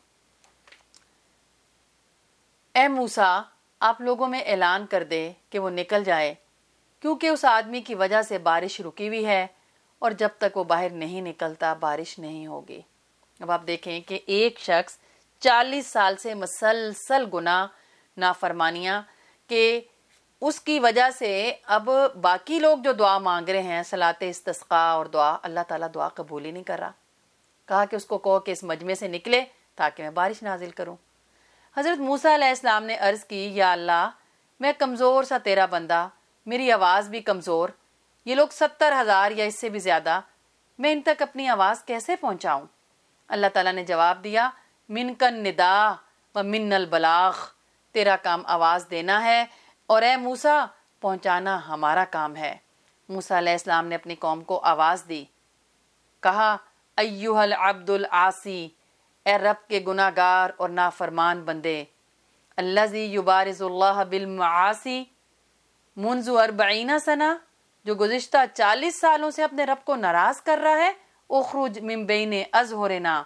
[SPEAKER 1] اے موسیٰ آپ لوگوں میں اعلان کر دے کہ وہ نکل جائے، کیونکہ اس آدمی کی وجہ سے بارش رکی ہوئی ہے اور جب تک وہ باہر نہیں نکلتا بارش نہیں ہوگی۔ اب آپ دیکھیں کہ ایک شخص چالیس سال سے مسلسل گناہ نافرمانیاں کہ اس کی وجہ سے اب باقی لوگ جو دعا مانگ رہے ہیں صلاۃ استسقاء اور دعا، اللہ تعالیٰ دعا قبول ہی نہیں کر رہا۔ کہا کہ اس کو کہو کہ اس مجمع سے نکلے تاکہ میں بارش نازل کروں۔ حضرت موسیٰ علیہ السلام نے عرض کی یا اللہ میں کمزور سا تیرا بندہ، میری آواز بھی کمزور، یہ لوگ ستر ہزار یا اس سے بھی زیادہ، میں ان تک اپنی آواز کیسے پہنچاؤں؟ اللہ تعالیٰ نے جواب دیا من کن ندا و من البلاغ، تیرا کام آواز دینا ہے اور اے موسیٰ پہنچانا ہمارا کام ہے۔ موسیٰ علیہ السلام نے اپنی قوم کو آواز دی، کہا ایھا العبد العاصی، اے رب کے گناہ گار اور نافرمان بندے، الذی یبارز اللہ بالمعاصی منذ اربعین سنہ، جو گزشتہ چالیس سالوں سے اپنے رب کو ناراض کر رہا ہے، اخرج من بین اظہرنا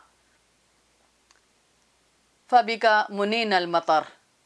[SPEAKER 1] فبک منین المطر،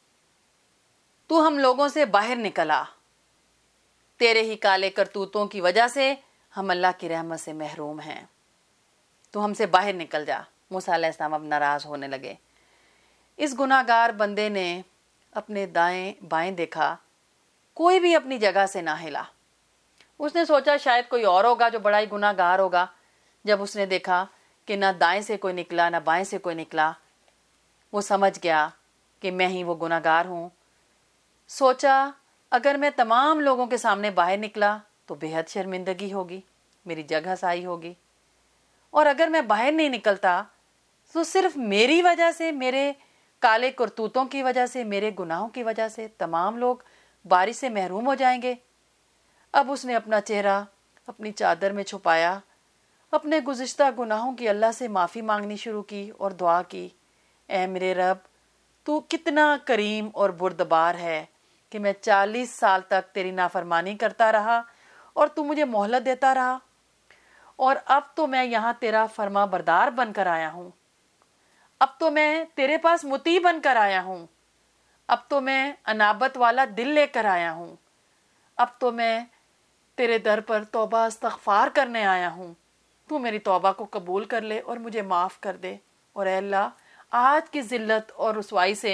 [SPEAKER 1] تو ہم لوگوں سے باہر نکلا، تیرے ہی کالے کرتوتوں کی وجہ سے ہم اللہ کی رحمت سے محروم ہیں، تو ہم سے باہر نکل جا۔ موسیٰ علیہ السلام اب ناراض ہونے لگے۔ اس گناہ گار بندے نے اپنے دائیں بائیں دیکھا، کوئی بھی اپنی جگہ سے نہ ہلا۔ اس نے سوچا شاید کوئی اور ہوگا جو بڑا ہی گناہ گار ہوگا۔ جب اس نے دیکھا کہ نہ دائیں سے کوئی نکلا نہ بائیں سے کوئی نکلا، وہ سمجھ گیا کہ میں ہی وہ گناہ گار ہوں۔ سوچا اگر میں تمام لوگوں کے سامنے باہر نکلا تو بے حد شرمندگی ہوگی، میری جگہ سائی ہوگی، اور اگر میں باہر نہیں نکلتا تو صرف میری وجہ سے، میرے کالے کرتوتوں کی وجہ سے، میرے گناہوں کی وجہ سے تمام لوگ بارش سے محروم ہو جائیں گے۔ اب اس نے اپنا چہرہ اپنی چادر میں چھپایا، اپنے گزشتہ گناہوں کی اللہ سے معافی مانگنی شروع کی اور دعا کی، اے میرے رب تو کتنا کریم اور بردبار ہے کہ میں چالیس سال تک تیری نافرمانی کرتا رہا اور تو مجھے مہلت دیتا رہا، اور اب تو میں یہاں تیرا فرما بردار بن کر آیا ہوں، اب تو میں تیرے پاس مطیع بن کر آیا ہوں، اب تو میں انابت والا دل لے کر آیا ہوں، اب تو میں تیرے در پر توبہ استغفار کرنے آیا ہوں، تو میری توبہ کو قبول کر لے اور مجھے معاف کر دے، اور اے اللہ آج کی ذلت اور رسوائی سے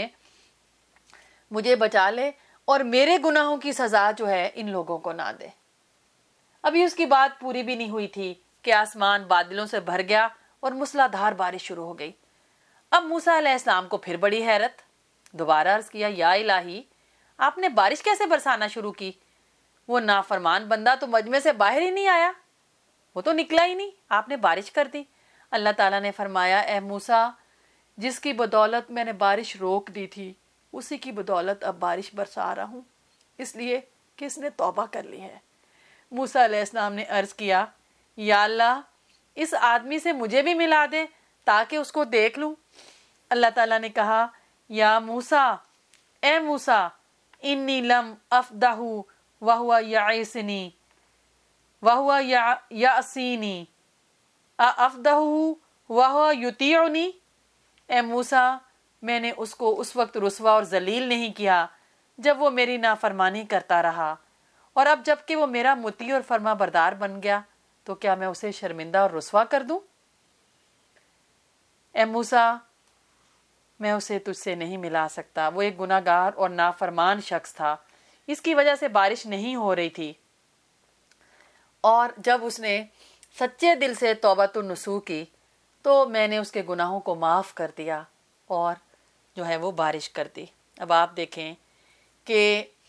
[SPEAKER 1] مجھے بچا لے اور میرے گناہوں کی سزا جو ہے ان لوگوں کو نہ دے۔ ابھی اس کی بات پوری بھی نہیں ہوئی تھی کہ آسمان بادلوں سے بھر گیا اور موسلا دھار بارش شروع ہو گئی۔ اب موسیٰ علیہ السلام کو پھر بڑی حیرت، دوبارہ عرض کیا یا الہی آپ نے بارش کیسے برسانا شروع کی؟ وہ نافرمان بندہ تو مجمع سے باہر ہی نہیں آیا، وہ تو نکلا ہی نہیں، آپ نے بارش کر دی۔ اللہ تعالیٰ نے فرمایا اے موسیٰ جس کی بدولت میں نے بارش روک دی تھی اسی کی بدولت اب بارش برسا رہا ہوں، اس لیے کہ اس نے توبہ کر لی ہے۔ موسیٰ علیہ السلام نے عرض کیا یا اللہ اس آدمی سے مجھے بھی ملا دے تاکہ اس کو دیکھ لوں۔ اللہ تعالیٰ نے کہا یا موسیٰ اے موسیٰ انی لم افدہ وہو یعیسنی وہو یعصینی افدہ وہو یطیعنی، اے موسیٰ میں نے اس کو اس وقت رسوا اور ذلیل نہیں کیا جب وہ میری نافرمانی کرتا رہا، اور اب جب کہ وہ میرا مطیع اور فرما بردار بن گیا تو کیا میں اسے شرمندہ اور رسوا کر دوں؟ اے موسیٰ میں اسے تجھ سے نہیں ملا سکتا، وہ ایک گناہ گار اور نافرمان شخص تھا، اس کی وجہ سے بارش نہیں ہو رہی تھی، اور جب اس نے سچے دل سے توبۃ النصوح کی تو میں نے اس کے گناہوں کو معاف کر دیا اور جو ہے وہ بارش کر دی۔ اب آپ دیکھیں کہ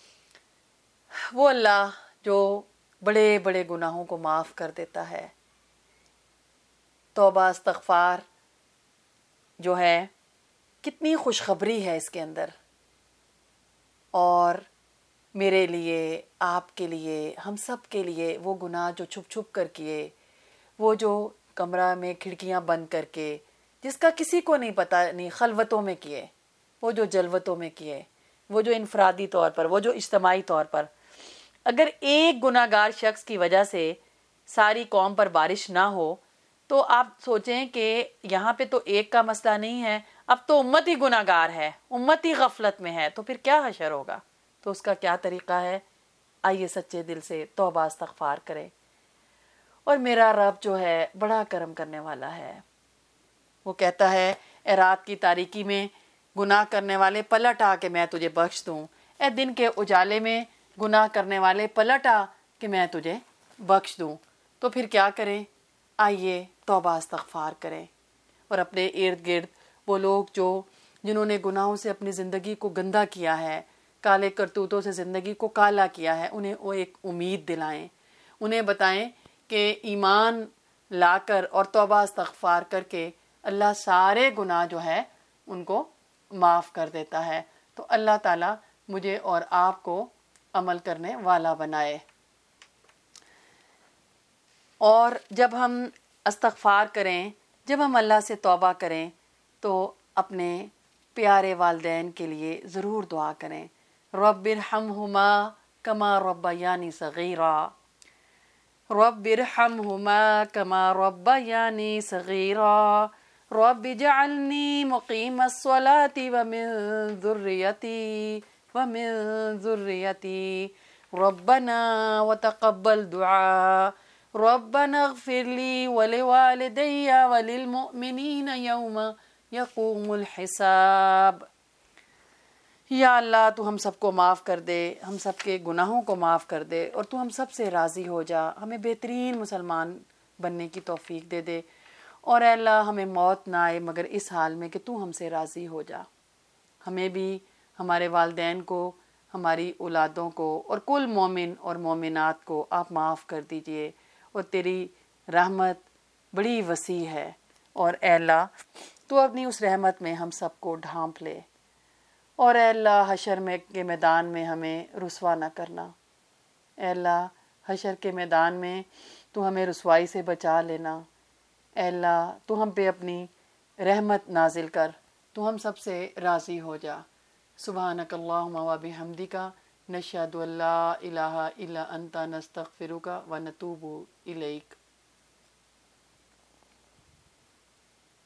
[SPEAKER 1] وہ اللہ جو بڑے بڑے گناہوں کو معاف کر دیتا ہے، توبہ استغفار جو ہے کتنی خوشخبری ہے اس کے اندر، اور میرے لیے، آپ کے لیے، ہم سب کے لیے وہ گناہ جو چھپ چھپ کر کیے، وہ جو کمرہ میں کھڑکیاں بند کر کے، جس کا کسی کو نہیں پتہ، نہیں خلوتوں میں کیے، وہ جو جلوتوں میں کیے، وہ جو انفرادی طور پر، وہ جو اجتماعی طور پر، اگر ایک گناہ گار شخص کی وجہ سے ساری قوم پر بارش نہ ہو تو آپ سوچیں کہ یہاں پہ تو ایک کا مسئلہ نہیں ہے، اب تو امت ہی گناہ گار ہے، امت ہی غفلت میں ہے، تو پھر کیا حشر ہوگا؟ تو اس کا کیا طریقہ ہے؟ آئیے سچے دل سے توبہ استغفار کریں، اور میرا رب جو ہے بڑا کرم کرنے والا ہے۔ وہ کہتا ہے اے رات کی تاریکی میں گناہ کرنے والے پلٹ آ کہ میں تجھے بخش دوں، اے دن کے اجالے میں گناہ کرنے والے پلٹ آ کہ میں تجھے بخش دوں۔ تو پھر کیا کریں؟ آئیے توبہ استغفار کریں، اور اپنے ارد گرد وہ لوگ جو جنہوں نے گناہوں سے اپنی زندگی کو گندا کیا ہے، کالے کرتوتوں سے زندگی کو کالا کیا ہے، انہیں وہ ایک امید دلائیں، انہیں بتائیں کہ ایمان لا کر اور توبہ استغفار کر کے اللہ سارے گناہ جو ہے ان کو معاف کر دیتا ہے۔ تو اللہ تعالیٰ مجھے اور آپ کو عمل کرنے والا بنائے۔ اور جب ہم استغفار کریں، جب ہم اللہ سے توبہ کریں تو اپنے پیارے والدین کے لیے ضرور دعا کریں، رب ارحمہما کما ربیانی صغیرا، رب ارحمہما کما ربیانی صغیرا، رب اجعلنی مقیم الصلاة ومن ذریتی ومن ذریتی ربنا وتقبل دعاء، ربنا اغفر لی ولوالدی وللمؤمنین یوم یقوم الحساب۔ یا اللہ تو ہم سب کو معاف کر دے، ہم سب کے گناہوں کو معاف کر دے، اور تو ہم سب سے راضی ہو جا، ہمیں بہترین مسلمان بننے کی توفیق دے دے، اور اے اللہ ہمیں موت نہ آئے مگر اس حال میں کہ تو ہم سے راضی ہو جا۔ ہمیں بھی، ہمارے والدین کو، ہماری اولادوں کو، اور کل مومن اور مومنات کو آپ معاف کر دیجئے، اور تیری رحمت بڑی وسیع ہے، اور اے اللہ تو اپنی اس رحمت میں ہم سب کو ڈھانپ لے، اور اے اللہ حشر میں کے میدان میں ہمیں رسوا نہ کرنا، اے اللہ حشر کے میدان میں تو ہمیں رسوائی سے بچا لینا، اے اللہ تو ہم پہ اپنی رحمت نازل کر، تو ہم سب سے راضی ہو جا۔ سبحانک اللہم و بحمدک نشہد ان لا الہ الا انت نستغفرک و نتوب الیک۔